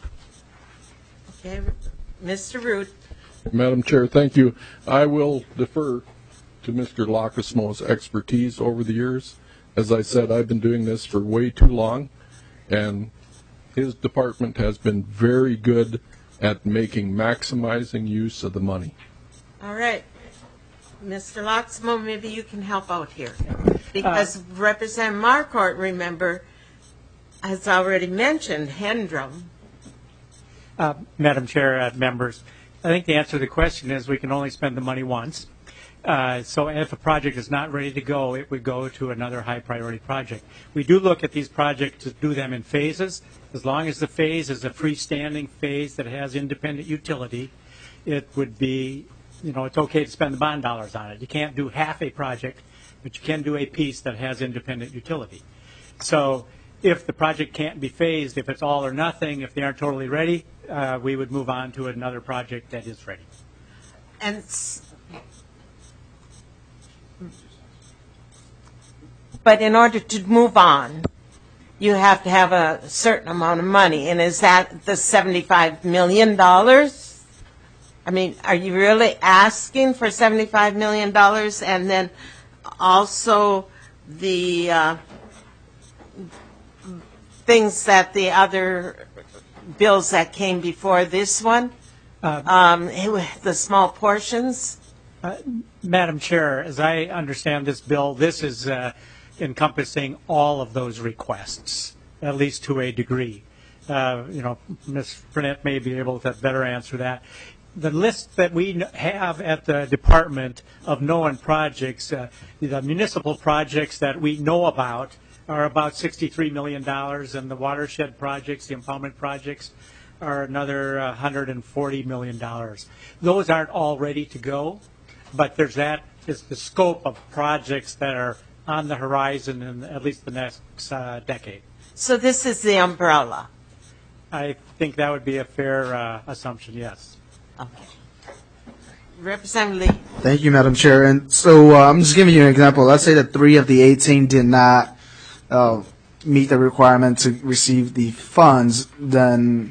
Okay, Mister Root. Madam Chair, thank you. I will defer to Mister Lockismo's expertise over the years. As I said, I've been doing this for way too long, and his department has been very good at making maximizing use of the money. All right. Mister Loxmo, maybe you can help out here. Because uh, Representative Marquardt, remember, has already mentioned Hendrum. Uh, Madam Chair, uh, members, I think the answer to the question is we can only spend the money once. Uh, so if a project is not ready to go, it would go to another high priority project. We do look at these projects to do them in phases. As long as the phase is a freestanding phase that has independent utility, it would be, you know, it's okay to spend the bond dollars on it. You can't do half a project, but you can do a piece that has independent utility. So if the project can't be phased, if it's all or nothing, if they aren't totally ready, uh, we would move on to another project that is ready. And but in order to move on, you have to have a certain amount of money. And is that the seventy-five million dollars? I mean, are you really asking for seventy-five million dollars? And then also the uh, things that the other bills that came before this one, Uh, um, the small portions? Uh, Madam Chair, as I understand this bill, this is uh, encompassing all of those requests, at least to a degree. Uh, you know, Miz Burnett may be able to better answer that. The list that we kn- have at the department of known projects, uh, the municipal projects that we know about are about sixty-three million dollars, and the watershed projects, the impoundment projects, are another uh, one hundred forty million dollars. Those aren't all ready to go, but there's that is the scope of projects that are on the horizon in at least the next uh, decade. So this is the umbrella. I think that would be a fair uh, assumption, yes. Okay. Representative Lee. Thank you, Madam Chair. And so uh, I'm just giving you an example. Let's say that three of the eighteen did not uh, meet the requirement to receive the funds, then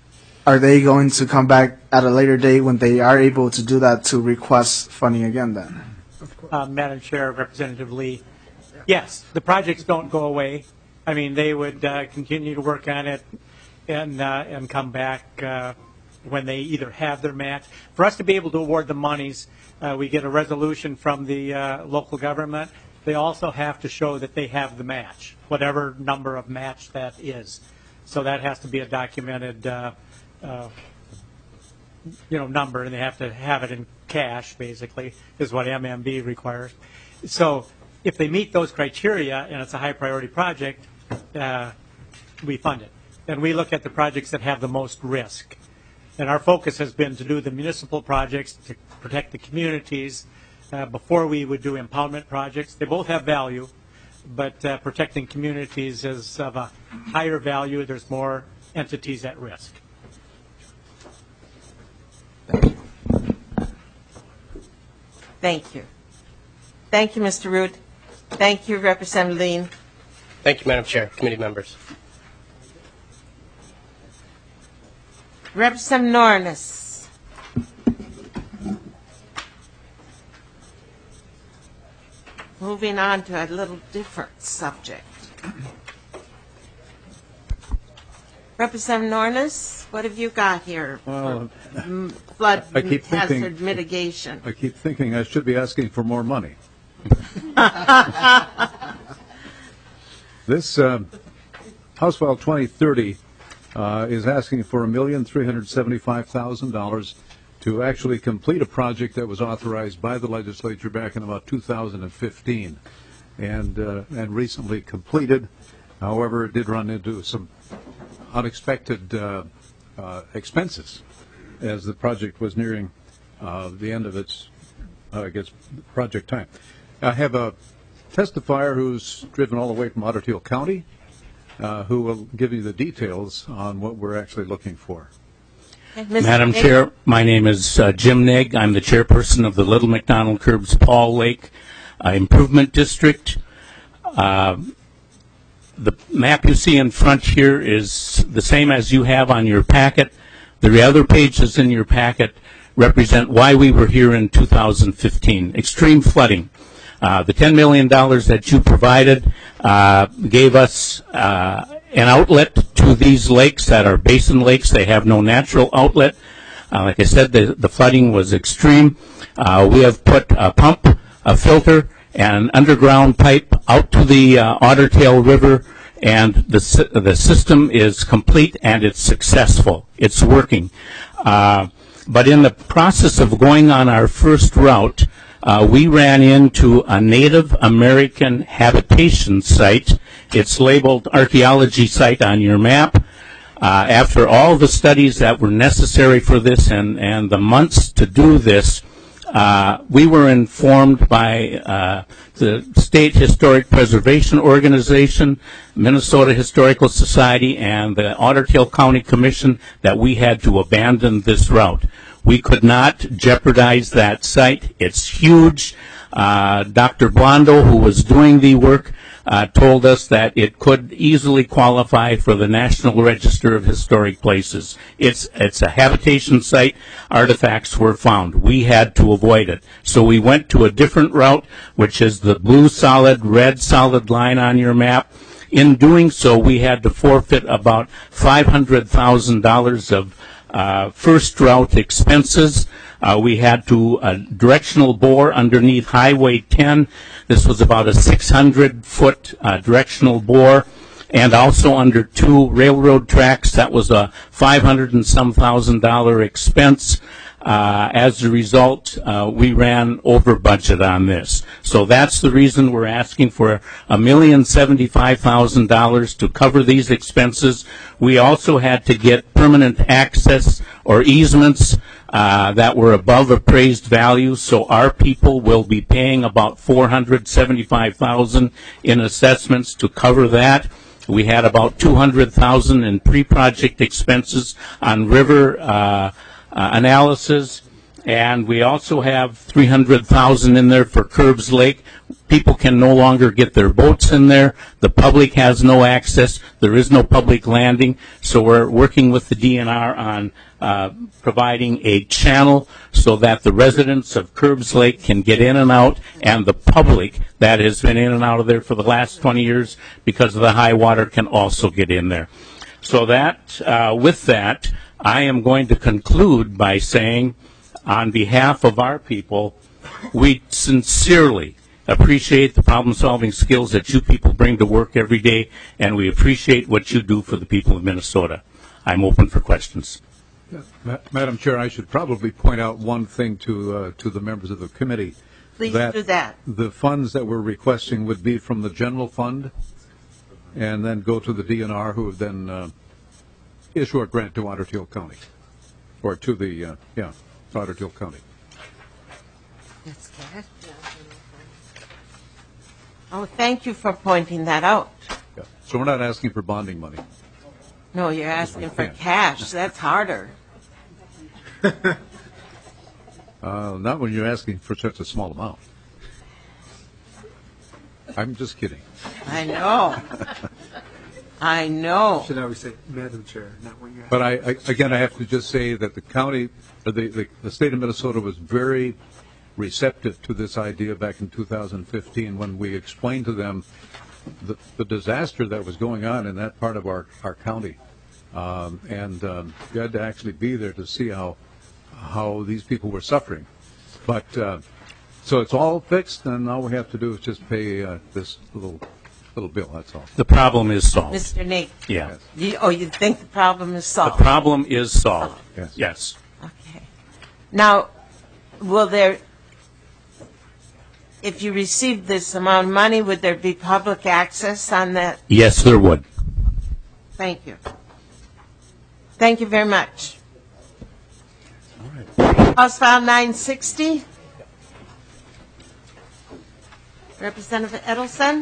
are they going to come back at a later date when they are able to do that to request funding again then? Uh, Madam Chair, Representative Lee, yes, the projects don't go away. I mean, they would uh, continue to work on it and uh, and come back uh, when they either have their match. For us to be able to award the monies, uh, we get a resolution from the uh, local government. They also have to show that they have the match, whatever number of match that is. So that has to be a documented uh, uh, you know, number, and they have to have it in cash, basically, is what M M B requires. So if they meet those criteria and it's a high priority project, uh, we fund it. And we look at the projects that have the most risk. And our focus has been to do the municipal projects to protect the communities uh, before we would do impoundment projects. They both have value, but uh, protecting communities is of a higher value. There's more entities at risk. Thank you. Thank you, Mister Root. Thank you, Representative Lean. Thank you, Madam Chair, committee members. Representative Nornes. Moving on to a little different subject. Representative Nornes, what have you got here? Well, for m- flood I keep thinking- hazard mitigation. I keep thinking I should be asking for more money. This uh, House File twenty thirty uh, is asking for a million three hundred seventy-five thousand dollars to actually complete a project that was authorized by the legislature back in about two thousand fifteen, and uh, and recently completed. However, it did run into some unexpected uh, uh, expenses as the project was nearing uh, the end of its, uh, I guess, project time. I have a testifier who's driven all the way from Otter Tail County, uh, who will give you the details on what we're actually looking for. Madam Chair, my name is uh, Jim Negg. I'm the chairperson of the Little McDonald Curbs Paul Lake uh, Improvement District. Uh, the map you see in front here is the same as you have on your packet. The other pages in your packet represent why we were here in two thousand fifteen. Extreme flooding. Uh, the ten million dollars that you provided uh, gave us uh, an outlet to these lakes that are basin lakes. They have no natural outlet. Uh, like I said, the, the flooding was extreme. Uh, we have put a pump, a filter, and an underground pipe out to the uh, Otter Tail River, and the, the system is complete and it's successful. It's working. Uh, but in the process of going on our first route, Uh, we ran into a Native American habitation site. It's labeled archaeology site on your map. Uh, after all the studies that were necessary for this and, and the months to do this, uh, we were informed by uh, the State Historic Preservation Organization, Minnesota Historical Society, and the Otter Tail County Commission that we had to abandon this route. We could not jeopardize that site. It's huge. Uh, Doctor Blondo, who was doing the work, uh, told us that it could easily qualify for the National Register of Historic Places. It's it's a habitation site. Artifacts were found. We had to avoid it. So we went to a different route, which is the blue solid, red solid line on your map. In doing so, we had to forfeit about five hundred thousand dollars of uh, first route expenses. Uh, we had to uh, directional bore underneath Highway ten. This was about a six hundred foot uh, directional bore, and also under two railroad tracks. That was a five hundred and some thousand dollar expense. Uh, as a result, uh, we ran over budget on this. So that's the reason we're asking for a million seventy-five thousand dollars to cover these expenses. We also had to get permanent access or easements uh, that were above appraised value. So our people will be paying about four hundred seventy-five thousand dollars in assessments to cover that. We had about two hundred thousand dollars in pre-project expenses on river uh, Uh, analysis, and we also have three hundred thousand dollars in there for Curbs Lake. People can no longer get their boats in there. The public has no access. There is no public landing. So we're working with the D N R on uh, providing a channel so that the residents of Curbs Lake can get in and out, and the public that has been in and out of there for the last twenty years because of the high water can also get in there. So that, uh, with that, I am going to conclude by saying, on behalf of our people, we sincerely appreciate the problem-solving skills that you people bring to work every day, and we appreciate what you do for the people of Minnesota. I'm open for questions. Ma- Madam Chair, I should probably point out one thing to uh, to the members of the committee. Please that do that. The funds that we're requesting would be from the general fund, and then go to the D N R, who would then uh, issue a grant to Otter Tail County, or to the, uh, yeah, to Otter Tail County. Oh, thank you for pointing that out. Yeah. So we're not asking for bonding money. No, you're asking for cash. That's harder. uh, not when you're asking for such a small amount. I'm just kidding. I know. I know. Should always say, Madam Chair, not when you're. But I, I, again, I have to just say that the county, or the, the, the state of Minnesota was very receptive to this idea back in two thousand fifteen when we explained to them the, the disaster that was going on in that part of our, our county. Um, and um, you had to actually be there to see how how these people were suffering. But uh, so it's all fixed, and all we have to do is just pay uh, this little little bill. That's all. The problem is solved. Mister Nate. Yeah. You, oh, you think the problem is solved? The problem is solved. Yes. Yes. Okay. Now, will there, if you receive this amount of money, would there be public access on that? Yes, there would. Thank you. Thank you very much. All right. House File nine sixty. Representative Edelson.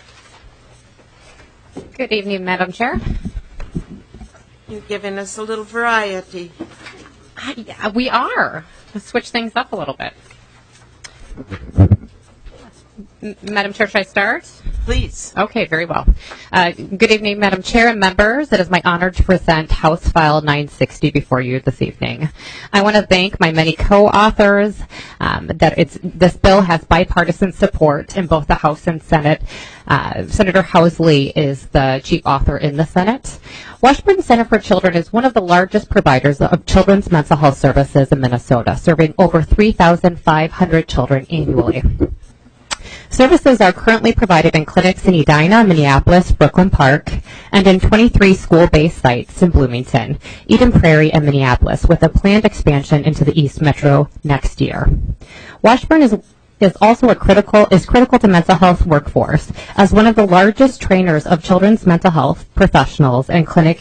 Good evening, Madam Chair. You're giving us a little variety. Uh, yeah, we are. Let's switch things up a little bit. M- Madam Chair, should I start? Please. Okay, very well. Uh, good evening, Madam Chair and members. It is my honor to present House File nine sixty before you this evening. I want to thank my many co-authors. Um, that it's this bill has bipartisan support in both the House and Senate. Uh, Senator Housley is the chief author in the Senate. Washburn Center for Children is one of the largest providers of children's mental health services in Minnesota, serving over three thousand five hundred children annually. Services are currently provided in clinics in Edina, Minneapolis, Brooklyn Park, and in twenty-three school-based sites in Bloomington, Eden Prairie, and Minneapolis, with a planned expansion into the East Metro next year. Washburn is is also a critical is critical to mental health workforce as one of the largest trainers of children's mental health professionals and clinic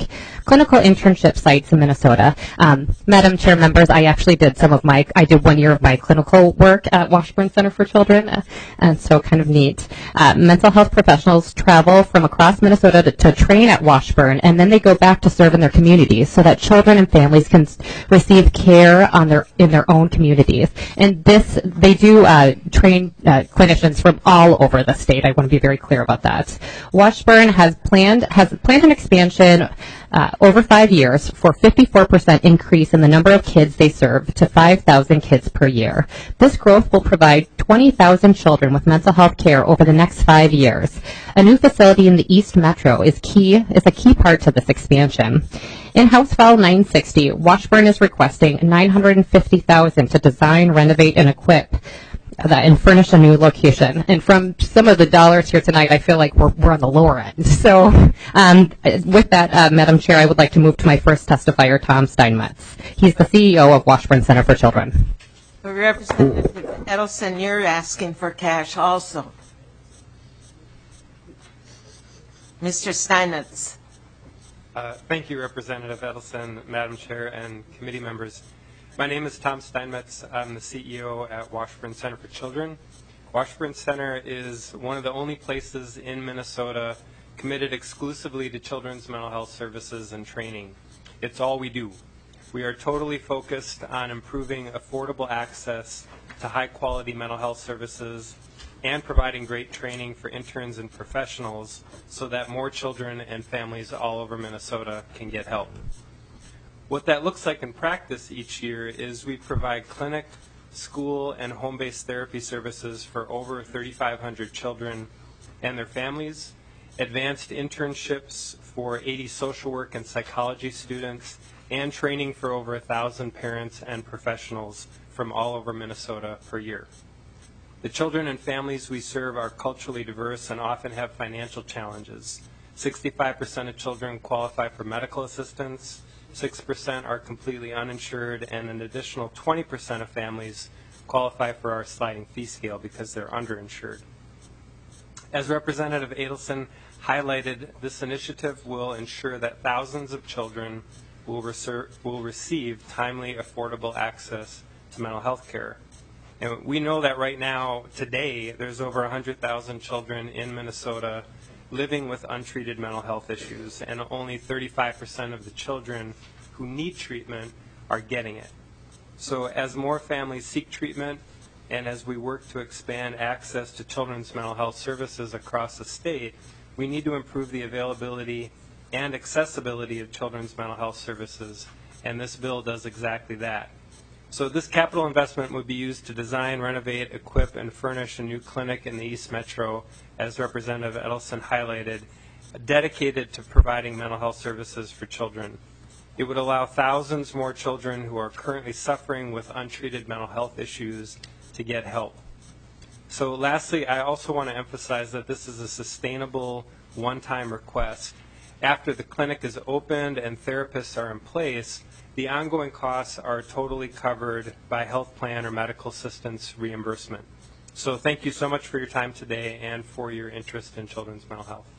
clinical internship sites in Minnesota. Um, Madam Chair, members, I actually did some of my, I did one year of my clinical work at Washburn Center for Children, uh, and so kind of neat. Uh, mental health professionals travel from across Minnesota to, to train at Washburn, and then they go back to serve in their communities so that children and families can s- receive care on their in their own communities. And this, they do uh, train uh, clinicians from all over the state. I want to be very clear about that. Washburn has planned has planned an expansion uh, over five years for fifty-four percent increase in the number of kids they serve to five thousand kids per year. This growth will provide twenty thousand children with mental health care over the next five years. A new facility in the East Metro is key is a key part to this expansion. In House File nine sixty, Washburn is requesting nine hundred fifty thousand dollars to design, renovate, and equip that and furnish a new location. And from some of the dollars here tonight, I feel like we're, we're on the lower end. So um, with that, uh, Madam Chair, I would like to move to my first testifier, Tom Steinmetz. He's the C E O of Washburn Center for Children. Representative Edelson, you're asking for cash also. Mister Steinmetz. Uh, thank you, Representative Edelson, Madam Chair, and committee members. My name is Tom Steinmetz. I'm the C E O at Washburn Center for Children. Washburn Center is one of the only places in Minnesota committed exclusively to children's mental health services and training. It's all we do. We are totally focused on improving affordable access to high-quality mental health services and providing great training for interns and professionals so that more children and families all over Minnesota can get help. What that looks like in practice each year is we provide clinic, school, and home-based therapy services for over thirty-five hundred children and their families, advanced internships for eighty social work and psychology students, and training for over one thousand parents and professionals from all over Minnesota per year. The children and families we serve are culturally diverse and often have financial challenges. sixty-five percent of children qualify for medical assistance, six percent are completely uninsured, and an additional twenty percent of families qualify for our sliding fee scale because they're underinsured. As Representative Adelson highlighted, this initiative will ensure that thousands of children will, reser- will receive timely, affordable access to mental health care. And we know that right now, today, there's over one hundred thousand children in Minnesota living with untreated mental health issues, and only thirty-five percent of the children who need treatment are getting it. So as more families seek treatment, and as we work to expand access to children's mental health services across the state, we need to improve the availability and accessibility of children's mental health services, and this bill does exactly that. So this capital investment would be used to design, renovate, equip, and furnish a new clinic in the East Metro, as Representative Edelson highlighted, dedicated to providing mental health services for children. It would allow thousands more children who are currently suffering with untreated mental health issues to get help. So lastly, I also want to emphasize that this is a sustainable one-time request. After the clinic is opened and therapists are in place, the ongoing costs are totally covered by health plan or medical assistance reimbursement. So thank you so much for your time today and for your interest in children's mental health.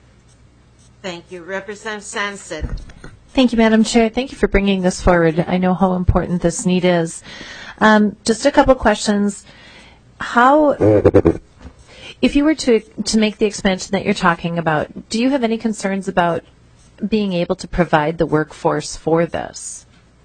Thank you. Representative Sanson. Thank you, Madam Chair. Thank you for bringing this forward. I know how important this need is. Um, just a couple questions. How, if you were to, to make the expansion that you're talking about, do you have any concerns about being able to provide the workforce for this?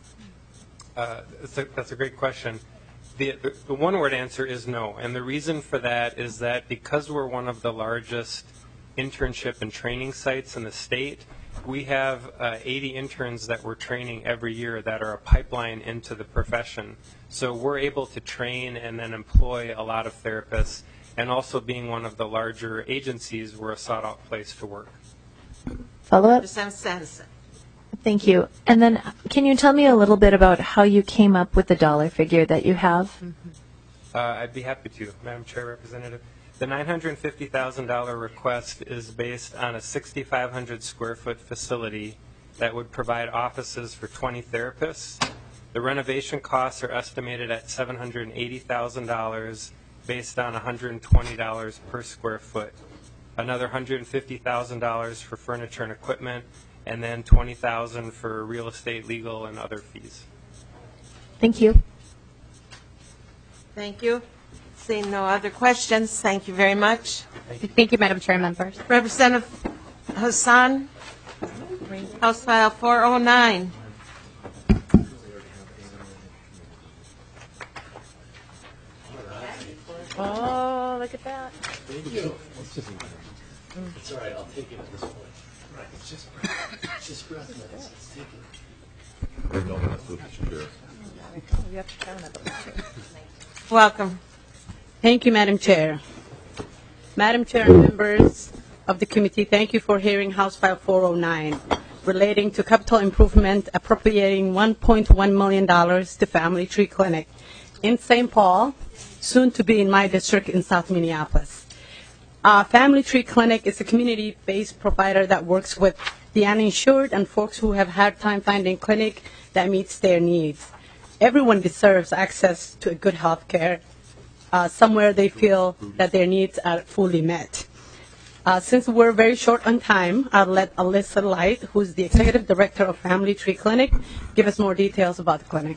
Uh, that's, a, that's a great question. The, the, the one-word answer is no, and the reason for that is that because we're one of the largest internship and training sites in the state, we have uh, eighty interns that we're training every year that are a pipeline into the profession. So we're able to train and then employ a lot of therapists, and also being one of the larger agencies, we're a sought-out place to work. Follow-up? Representative Sanson. Thank you. And then can you tell me a little bit about how you came up with the dollar figure that you have? Uh, I'd be happy to, Madam Chair, Representative. The nine hundred fifty thousand dollars request is based on a sixty-five hundred square foot facility that would provide offices for twenty therapists. The renovation costs are estimated at seven hundred eighty thousand dollars based on one hundred twenty dollars per square foot. Another one hundred fifty thousand dollars for furniture and equipment, and then twenty thousand dollars for real estate, legal, and other fees. Thank you. Thank you. Seeing no other questions, thank you very much. Thank you, Madam Chair and members. Representative Hassan, House File four oh nine. Oh, look at that. Thank you. It's just, it's all right. I'll take it at this point. Right. It's just, it's just breath mints. Let's take it. Welcome. Thank you, Madam Chair. Madam Chair and members of the committee, thank you for hearing House File four oh nine relating to capital improvement appropriating one point one million dollars to Family Tree Clinic in Saint Paul, soon to be in my district in South Minneapolis. Uh, Family Tree Clinic is a community-based provider that works with the uninsured and folks who have hard time finding clinic that meets their needs. Everyone deserves access to a good health care, uh, somewhere they feel that their needs are fully met. Uh, since we're very short on time, I'll let Alyssa Light, who's the Executive Director of Family Tree Clinic, give us more details about the clinic.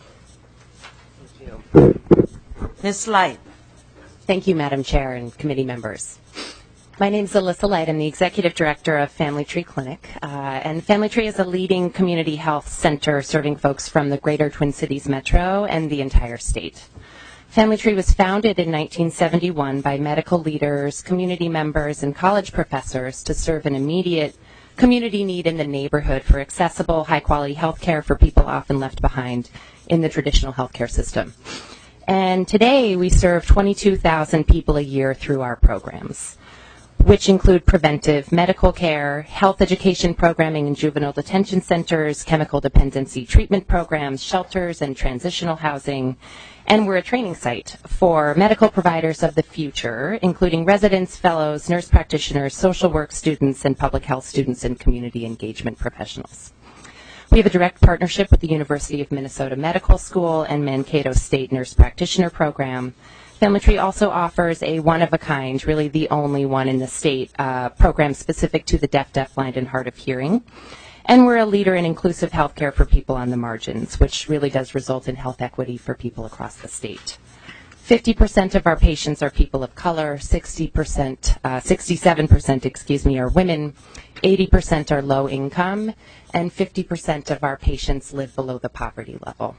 Miz Light. Thank you, Madam Chair and committee members. My name is Alyssa Light. I'm the Executive Director of Family Tree Clinic. Uh, and Family Tree is a leading community health center serving folks from the greater Twin Cities metro and the entire state. Family Tree was founded in nineteen seventy-one by medical leaders, community members, and college professors to serve an immediate community need in the neighborhood for accessible, high-quality health care for people often left behind in the traditional healthcare system. And today we serve twenty-two thousand people a year through our programs, which include preventive medical care, health education programming in juvenile detention centers, chemical dependency treatment programs, shelters, and transitional housing. And we're a training site for medical providers of the future, including residents, fellows, nurse practitioners, social work students, and public health students and community engagement professionals. We have a direct partnership with the University of Minnesota Medical School and Mankato State Nurse Practitioner Program. Family Tree also offers a one-of-a-kind, really the only one in the state, uh, program specific to the deaf, deafblind, and hard of hearing. And we're a leader in inclusive healthcare for people on the margins, which really does result in health equity for people across the state. fifty percent of our patients are people of color, sixty percent, uh, sixty-seven percent, excuse me, are women, eighty percent are low income, and fifty percent of our patients live below the poverty level.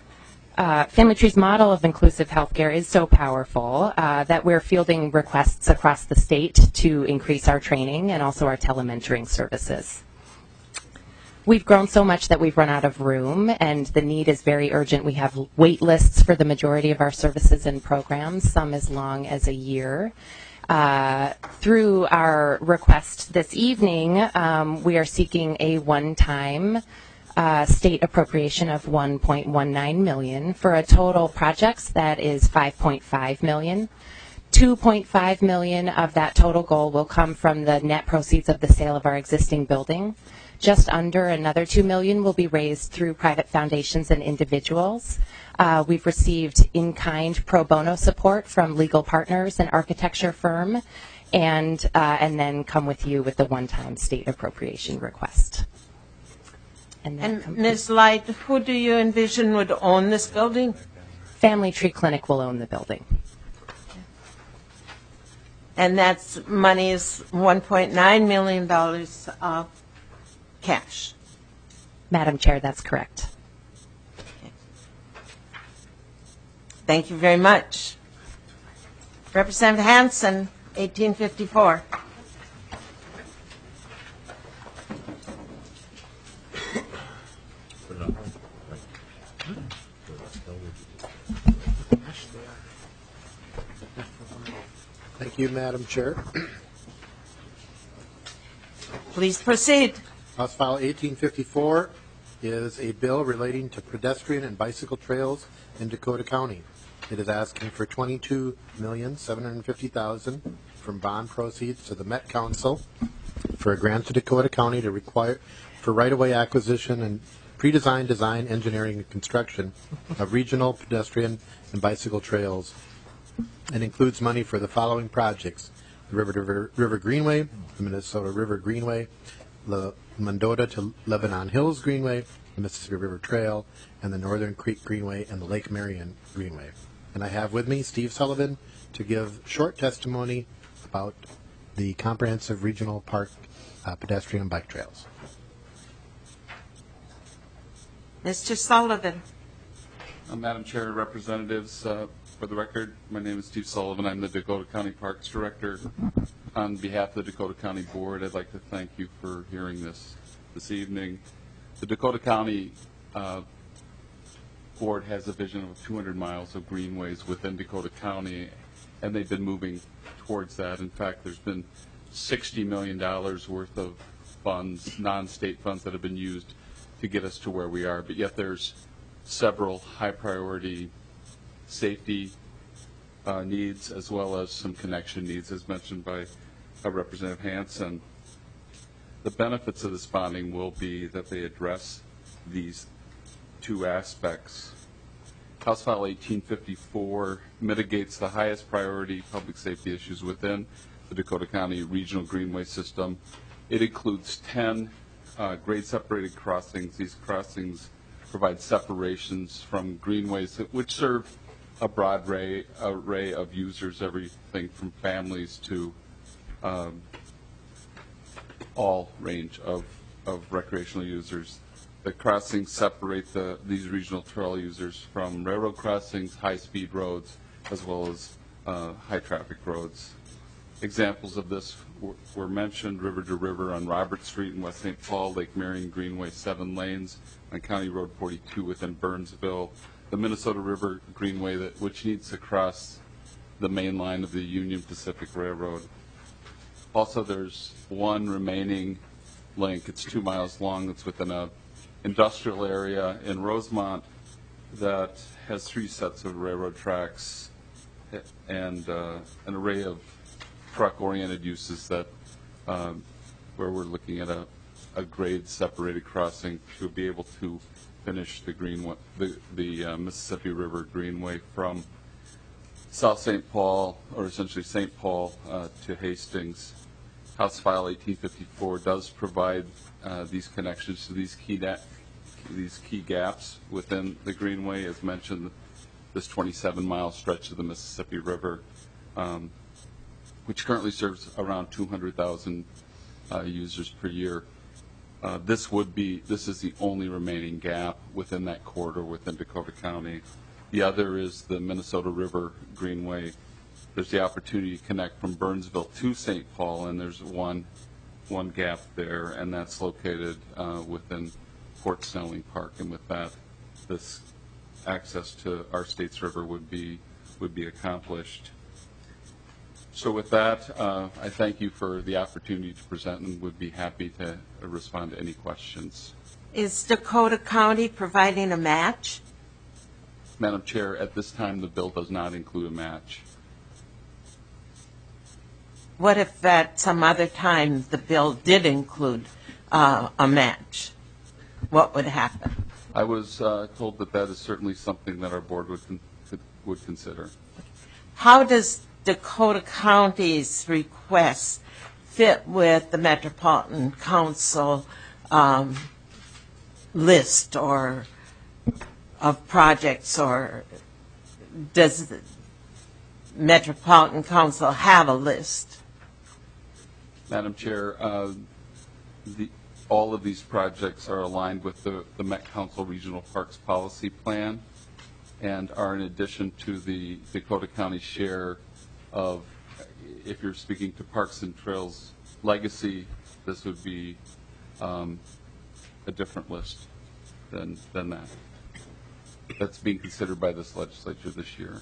Uh, Family Tree's model of inclusive healthcare is so powerful uh, that we're fielding requests across the state to increase our training and also our telementoring services. We've grown so much that we've run out of room, and the need is very urgent. We have wait lists for the majority of our services and programs, some as long as a year. Uh, through our request this evening, um, we are seeking a one-time uh, state appropriation of one point one nine million dollars for a total projects that is five point five million dollars. two point five million dollars of that total goal will come from the net proceeds of the sale of our existing building. Just under another two million dollars will be raised through private foundations and individuals. Uh, we've received in-kind pro bono support from legal partners and architecture firm, and uh, and then come with you with the one-time state appropriation request. And, and Miz Light, who do you envision would own this building? Family Tree Clinic will own the building. And that's money is one point nine million dollars uh, cash. Madam Chair, that's correct. Okay. Thank you very much. Representative Hansen, eighteen fifty-four. Thank you, Madam Chair. Please proceed. House File eighteen fifty-four is a bill relating to pedestrian and bicycle trails in Dakota County. It is asking for twenty-two million seven hundred fifty thousand dollars from bond proceeds to the Met Council for a grant to Dakota County to require for right-of-way acquisition and pre-design, design, engineering, and construction of regional pedestrian and bicycle trails. It includes money for the following projects: the River, River, River Greenway, the Minnesota River Greenway, Le- Mendota to Lebanon Hills Greenway, the Mississippi River Trail, and the Northern Creek Greenway and the Lake Marion Greenway. And I have with me Steve Sullivan to give short testimony about the comprehensive regional park uh, pedestrian and bike trails. Mister Sullivan. Uh, Madam Chair, representatives, uh, for the record, my name is Steve Sullivan. I'm the Dakota County Parks Director. On behalf of the Dakota County Board, I'd like to thank you for hearing this this evening. The Dakota County uh, Board has a vision of two hundred miles of greenways within Dakota County, and they've been moving towards that. In fact, there's been sixty million dollars worth of funds, non-state funds, that have been used to get us to where we are, but yet there's several high-priority safety uh, needs as well as some connection needs, as mentioned by uh, Representative Hansen. The benefits of this bonding will be that they address these two aspects. House File eighteen fifty-four mitigates the highest priority public safety issues within the Dakota County Regional Greenway System. It includes ten uh, grade-separated crossings. These crossings provide separations from greenways which serve a broad array, array of users, everything from families to um, all range of, of recreational users. The crossings separate the, these regional trail users from railroad crossings, high-speed roads, as well as uh, high-traffic roads. Examples of this were, were mentioned: River to River on Robert Street in West Saint Paul, Lake Marion Greenway, seven lanes on County Road forty-two within Burnsville, the Minnesota River Greenway, that, which needs to cross the main line of the Union Pacific Railroad. Also, there's one remaining link. It's two miles long. It's within a industrial area in Rosemont that has three sets of railroad tracks and uh, an array of truck-oriented uses that um, where we're looking at a, a grade-separated crossing to be able to finish the greenway, the, the uh, Mississippi River Greenway from South Saint Paul, or essentially Saint Paul, uh, to Hastings. House File eighteen fifty-four does provide uh, these connections to these key these key gaps within the greenway. As mentioned, this twenty-seven mile stretch of the Mississippi River, um, which currently serves around two hundred thousand uh, users per year. Uh, this would be this is the only remaining gap within that corridor within Dakota County. The other is the Minnesota River Greenway. There's the opportunity to connect from Burnsville to Saint Paul, and there's one one gap there, and that's located uh, within Fort Snelling Park. And with that, this access to our state's river would be would be accomplished. So with that, uh, I thank you for the opportunity to present, and would be happy to uh, respond to any questions. Is Dakota County providing a match? Madam Chair, at this time, the bill does not include a match. What if at some other time the bill did include uh, a match? What would happen? I was uh, told that that is certainly something that our board would con would consider. How does Dakota County's request fit with the Metropolitan Council um, list or of projects, or does the Metropolitan Council have a list? Madam Chair, uh, the, all of these projects are aligned with the, the Met Council Regional Parks Policy Plan and are in addition to the Dakota County share of, if you're speaking to Parks and Trails legacy, this would be um, a different list than, than that. That's being considered by this legislature this year.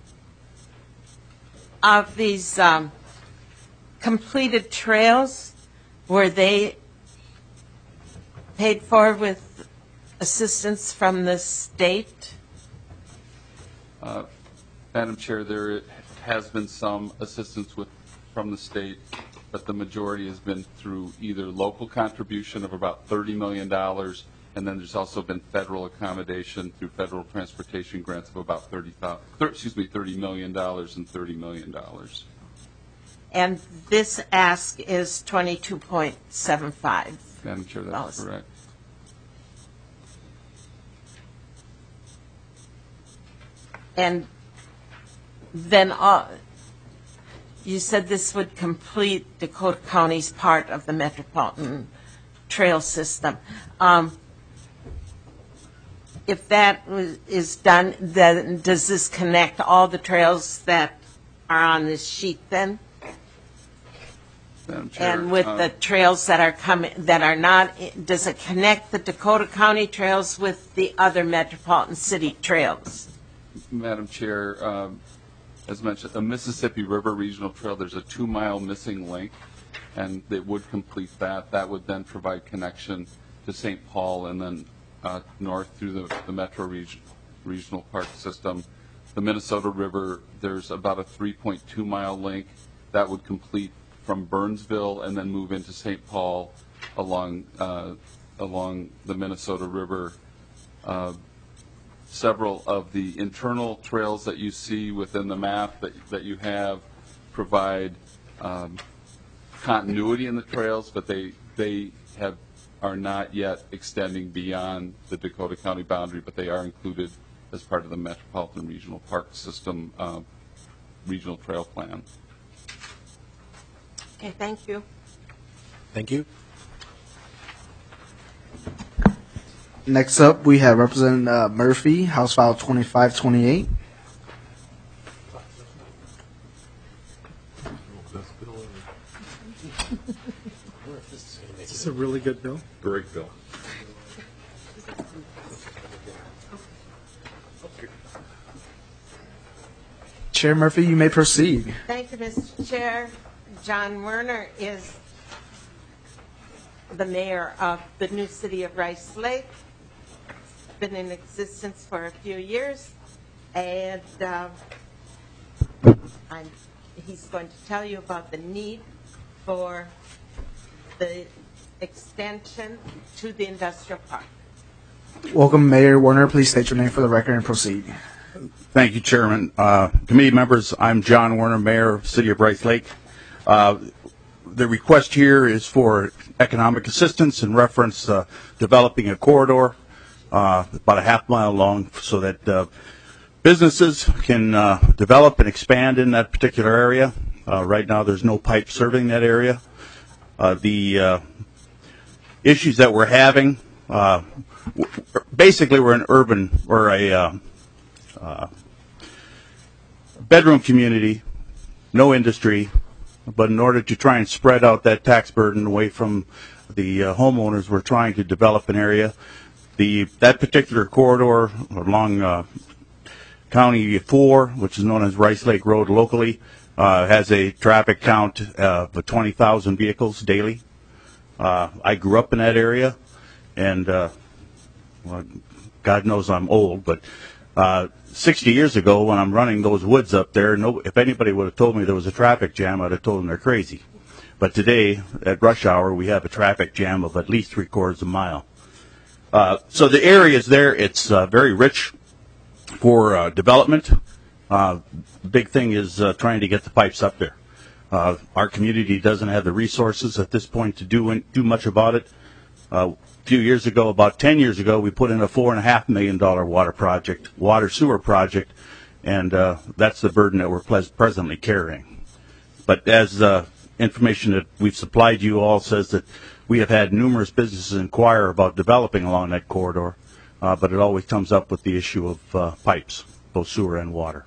Of these um, completed trails, were they paid for with assistance from the state? Uh, Madam Chair, there has been some assistance with from the state, but the majority has been through either local contribution of about thirty million dollars, and then there's also been federal accommodation through federal transportation grants of about thirty, excuse me, thirty million dollars and thirty million dollars. And this ask is twenty-two point seven five. Madam Chair, that's Lawless. correct. And then uh, you said this would complete Dakota County's part of the Metropolitan Trail System. Um, if that was, is done, then does this connect all the trails that are on this sheet then? Madam Chair, And with uh, the trails that are coming, that are not, does it connect the Dakota County trails with the other metropolitan city trails? Madam Chair, um, as mentioned, the Mississippi River Regional Trail, there's a two-mile missing link, and it would complete that. That would then provide connection to Saint Paul and then uh, north through the, the Metro region, Regional Park System. The Minnesota River, there's about a three point two mile link that would complete from Burnsville and then move into Saint Paul along uh, along the Minnesota River. Uh, several of the internal trails that you see within the map that, that you have provide um, continuity in the trails, but they they have are not yet extending beyond the Dakota County boundary, but they are included as part of the Metropolitan Regional Park System uh, Regional Trail Plan. Okay, thank you. Thank you. Next up, we have Representative uh, Murphy, House File twenty-five twenty-eight. Is this a really good bill? Great bill. Chair Murphy, you may proceed. Thank you, Mister Chair. John Werner is the mayor of the new city of Rice Lake. It's been in existence for a few years, and uh, I'm, he's going to tell you about the need for the extension to the industrial park. Welcome, Mayor Warner. Please state your name for the record and proceed. Thank you, Chairman. Uh, committee members, I'm John Werner, Mayor of the City of Rice Lake. Uh, the request here is for economic assistance in reference uh, developing a corridor uh, about a half mile long so that uh, businesses can uh, develop and expand in that particular area. Uh, right now there's no pipe serving that area. Uh, the uh, issues that we're having, uh, basically we're an urban, or a uh, uh, bedroom community, no industry, but in order to try and spread out that tax burden away from the uh, homeowners, we're trying to develop an area. The that particular corridor along uh, County four, which is known as Rice Lake Road locally, uh, has a traffic count uh, of twenty thousand vehicles daily. Uh, I grew up in that area, and uh, well, God knows I'm old, but uh, sixty years ago when I'm running those woods up there, no, if anybody would have told me there was a traffic jam, I'd have told them they're crazy. But today, at rush hour, we have a traffic jam of at least three quarters of a mile. Uh, so the area is there. It's uh, very rich for uh, development. Uh, the big thing is uh, trying to get the pipes up there. Uh, our community doesn't have the resources at this point to do do much about it. Uh, a few years ago, about ten years ago, we put in a four and a half million dollar water project, water sewer project, and uh, that's the burden that we're pres- presently carrying. But as uh, information that we've supplied you all says that we have had numerous businesses inquire about developing along that corridor, uh, but it always comes up with the issue of uh, pipes, both sewer and water.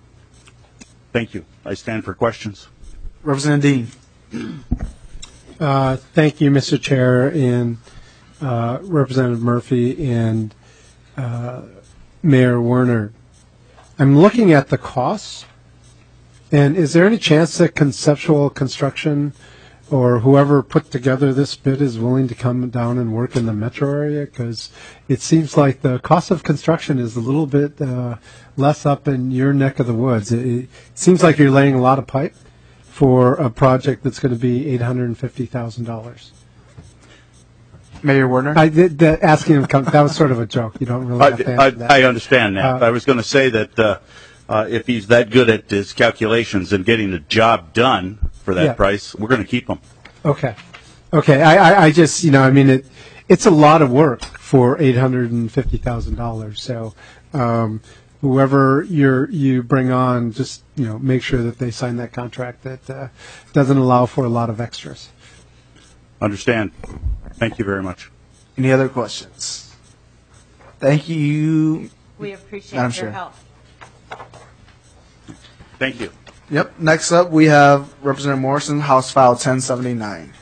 Thank you. I stand for questions. Representative Dean. Uh, thank you, Mister Chair, and uh, Representative Murphy and uh, Mayor Werner. I'm looking at the costs, and is there any chance that conceptual construction or whoever put together this bid is willing to come down and work in the metro area? Because it seems like the cost of construction is a little bit uh, less up in your neck of the woods. It, it seems like you're laying a lot of pipe for a project that's going to be eight hundred fifty thousand dollars. Mayor Werner? I did the, asking him to come, that was sort of a joke. You don't really have to I, answer that. I, I understand that. Uh, I was going to say that uh, uh, if he's that good at his calculations and getting the job done for that Yeah. price, we're going to keep him. Okay. Okay, I, I, I just, you know, I mean, it, it's a lot of work for eight hundred fifty thousand dollars. So, um, whoever you're, you bring on, just, you know, make sure that they sign that contract that uh, doesn't allow for a lot of extras. Understand. Thank you very much. Any other questions? Thank you. We appreciate Madam your Chair. help. Thank you. Yep. Next up, we have Representative Morrison, House File ten seventy-nine.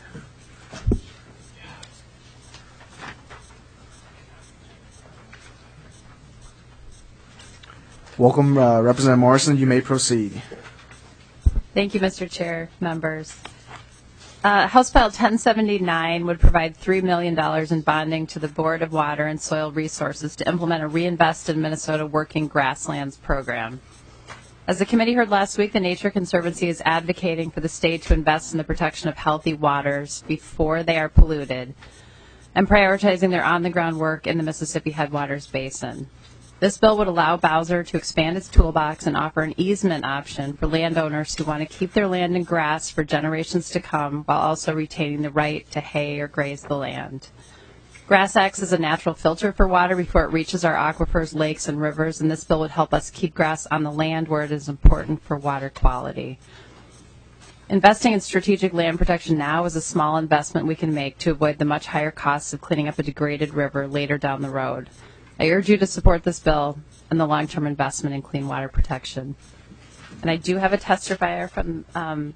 Welcome, uh, Representative Morrison. You may proceed. Thank you, Mister Chair, members. Uh, House File ten seventy-nine would provide three million dollars in bonding to the Board of Water and Soil Resources to implement a Reinvest in Minnesota Working Grasslands program. As the committee heard last week, the Nature Conservancy is advocating for the state to invest in the protection of healthy waters before they are polluted and prioritizing their on-the-ground work in the Mississippi Headwaters Basin. This bill would allow Bowser to expand its toolbox and offer an easement option for landowners who want to keep their land in grass for generations to come while also retaining the right to hay or graze the land. Grass acts as a natural filter for water before it reaches our aquifers, lakes, and rivers, and this bill would help us keep grass on the land where it is important for water quality. Investing in strategic land protection now is a small investment we can make to avoid the much higher costs of cleaning up a degraded river later down the road. I urge you to support this bill and the long-term investment in clean water protection. And I do have a testifier from um,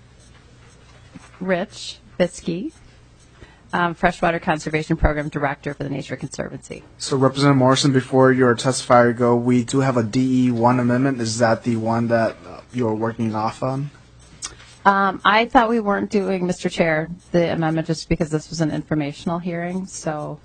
Rich Biskey, um, Freshwater Conservation Program Director for the Nature Conservancy. So, Representative Morrison, before your testifier go, we do have a D E one amendment. Is that the one that uh, you're working off on? Um, I thought we weren't doing, Mister Chair, the amendment just because this was an informational hearing, so...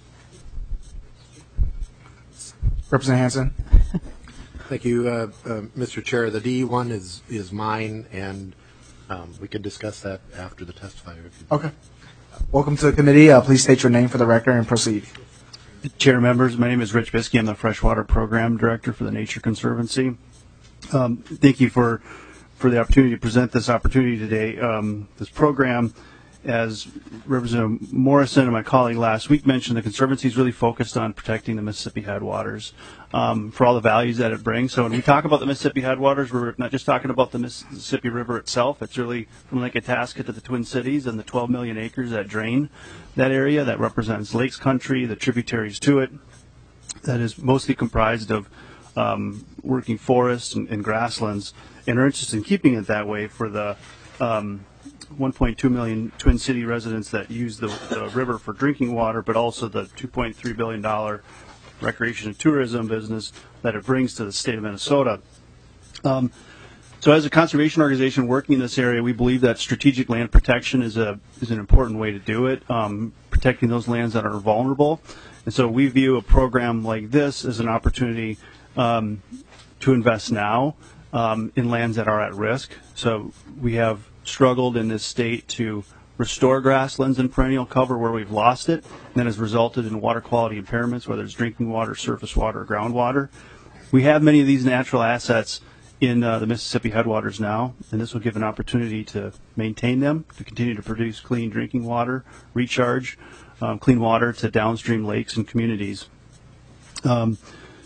Representative Hansen. Thank you, uh, uh, Mister Chair. The D E one is, is mine, and um, we can discuss that after the testifier. If you Okay. Welcome to the committee. Uh, please state your name for the record and proceed. Chair members, my name is Rich Biskey. I'm the Freshwater Program Director for the Nature Conservancy. Um, thank you for for the opportunity to present this opportunity today. Um, this program, as Representative Morrison and my colleague last week mentioned, the Conservancy is really focused on protecting the Mississippi headwaters um, for all the values that it brings. So when we talk about the Mississippi headwaters, we're not just talking about the Mississippi River itself. It's really from Lake Itasca to the Twin Cities and the twelve million acres that drain that area. That represents lakes country, the tributaries to it, that is mostly comprised of um, working forests and, and grasslands, and are interested in keeping it that way for the um, one point two million Twin City residents that use the, the river for drinking water, but also the two point three billion dollars recreation and tourism business that it brings to the state of Minnesota. Um, so as a conservation organization working in this area, we believe that strategic land protection is a is an important way to do it, um, protecting those lands that are vulnerable. And so we view a program like this as an opportunity um, to invest now um, in lands that are at risk. So we have struggled in this state to restore grasslands and perennial cover where we've lost it, and that has resulted in water quality impairments, whether it's drinking water, surface water, or groundwater. We have many of these natural assets in uh, the Mississippi headwaters now, and this will give an opportunity to maintain them, to continue to produce clean drinking water, recharge um, clean water to downstream lakes and communities. Um,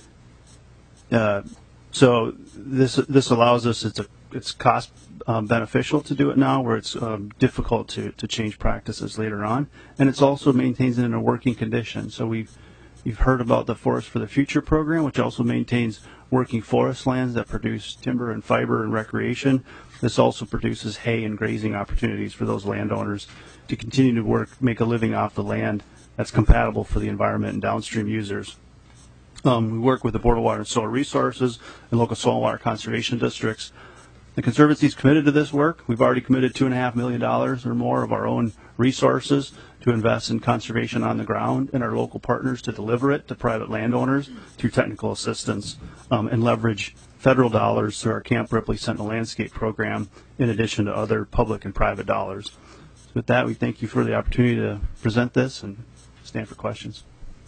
uh, so this this allows us, it's a it's cost um, beneficial to do it now, where it's um, difficult to, to change practices later on, and it's also maintains it in a working condition. So we've you've heard about the Forest for the Future program, which also maintains working forest lands that produce timber and fiber and recreation. This also produces hay and grazing opportunities for those landowners to continue to work, make a living off the land that's compatible for the environment and downstream users. Um, we work with the Board of Water and Soil Resources and local soil and water conservation districts. The Conservancy is committed to this work. We've already committed two and a half million dollars or more of our own resources to invest in conservation on the ground, and our local partners to deliver it to private landowners through technical assistance, um, and leverage federal dollars through our Camp Ripley Sentinel Landscape program, in addition to other public and private dollars. So with that, we thank you for the opportunity to present this and stand for questions.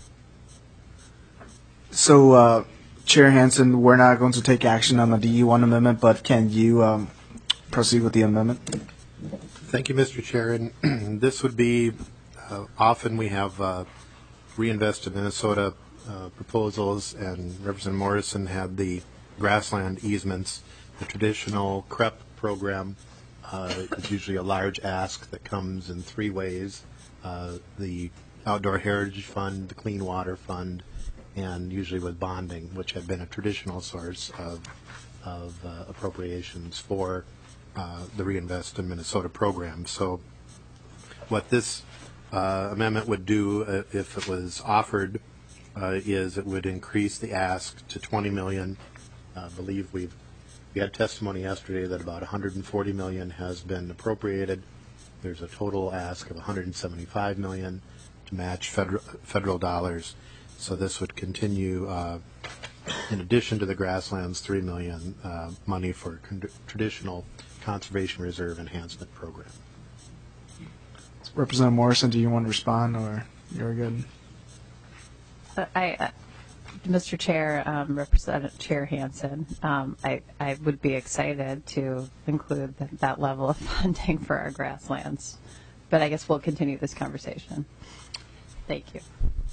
So, uh, Chair Hansen, we're not going to take action on the D E one amendment, but can you um, proceed with the amendment? Thank you, Mister Chair. And this would be, uh, often we have uh, Reinvest in Minnesota uh, proposals, and Representative Morrison had the grassland easements. The traditional C R E P program uh, is usually a large ask that comes in three ways. Uh, the Outdoor Heritage Fund, the Clean Water Fund, and usually with bonding, which had been a traditional source of, of uh, appropriations for uh, the Reinvest in Minnesota program. So what this uh, amendment would do, uh, if it was offered, uh, is it would increase the ask to twenty million dollars. I believe we've we had testimony yesterday that about one hundred forty million dollars has been appropriated. There's a total ask of one hundred seventy-five million dollars to match federal, federal dollars. So this would continue, uh, in addition to the grasslands, three million dollars uh, money for con- traditional conservation reserve enhancement program. Representative Morrison, do you want to respond, or you're good? Uh, I, uh, Mister Chair, um, Representative Chair Hansen, um, I, I would be excited to include th- that level of funding for our grasslands, but I guess we'll continue this conversation. Thank you.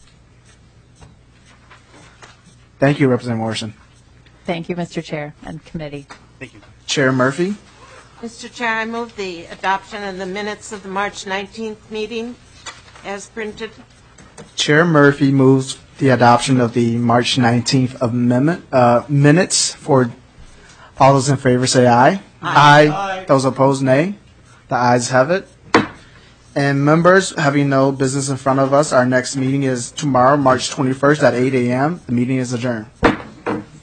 Thank you, Representative Morrison. Thank you, Mister Chair and committee. Thank you. Chair Murphy. Mister Chair, I move the adoption of the minutes of the March nineteenth meeting as printed. Chair Murphy moves the adoption of the March nineteenth amendment uh, minutes. For all those in favor, say aye. Aye. Aye. Those opposed, nay. The ayes have it. And members, having no business in front of us, our next meeting is tomorrow, March twenty-first at eight a.m. The meeting is adjourned.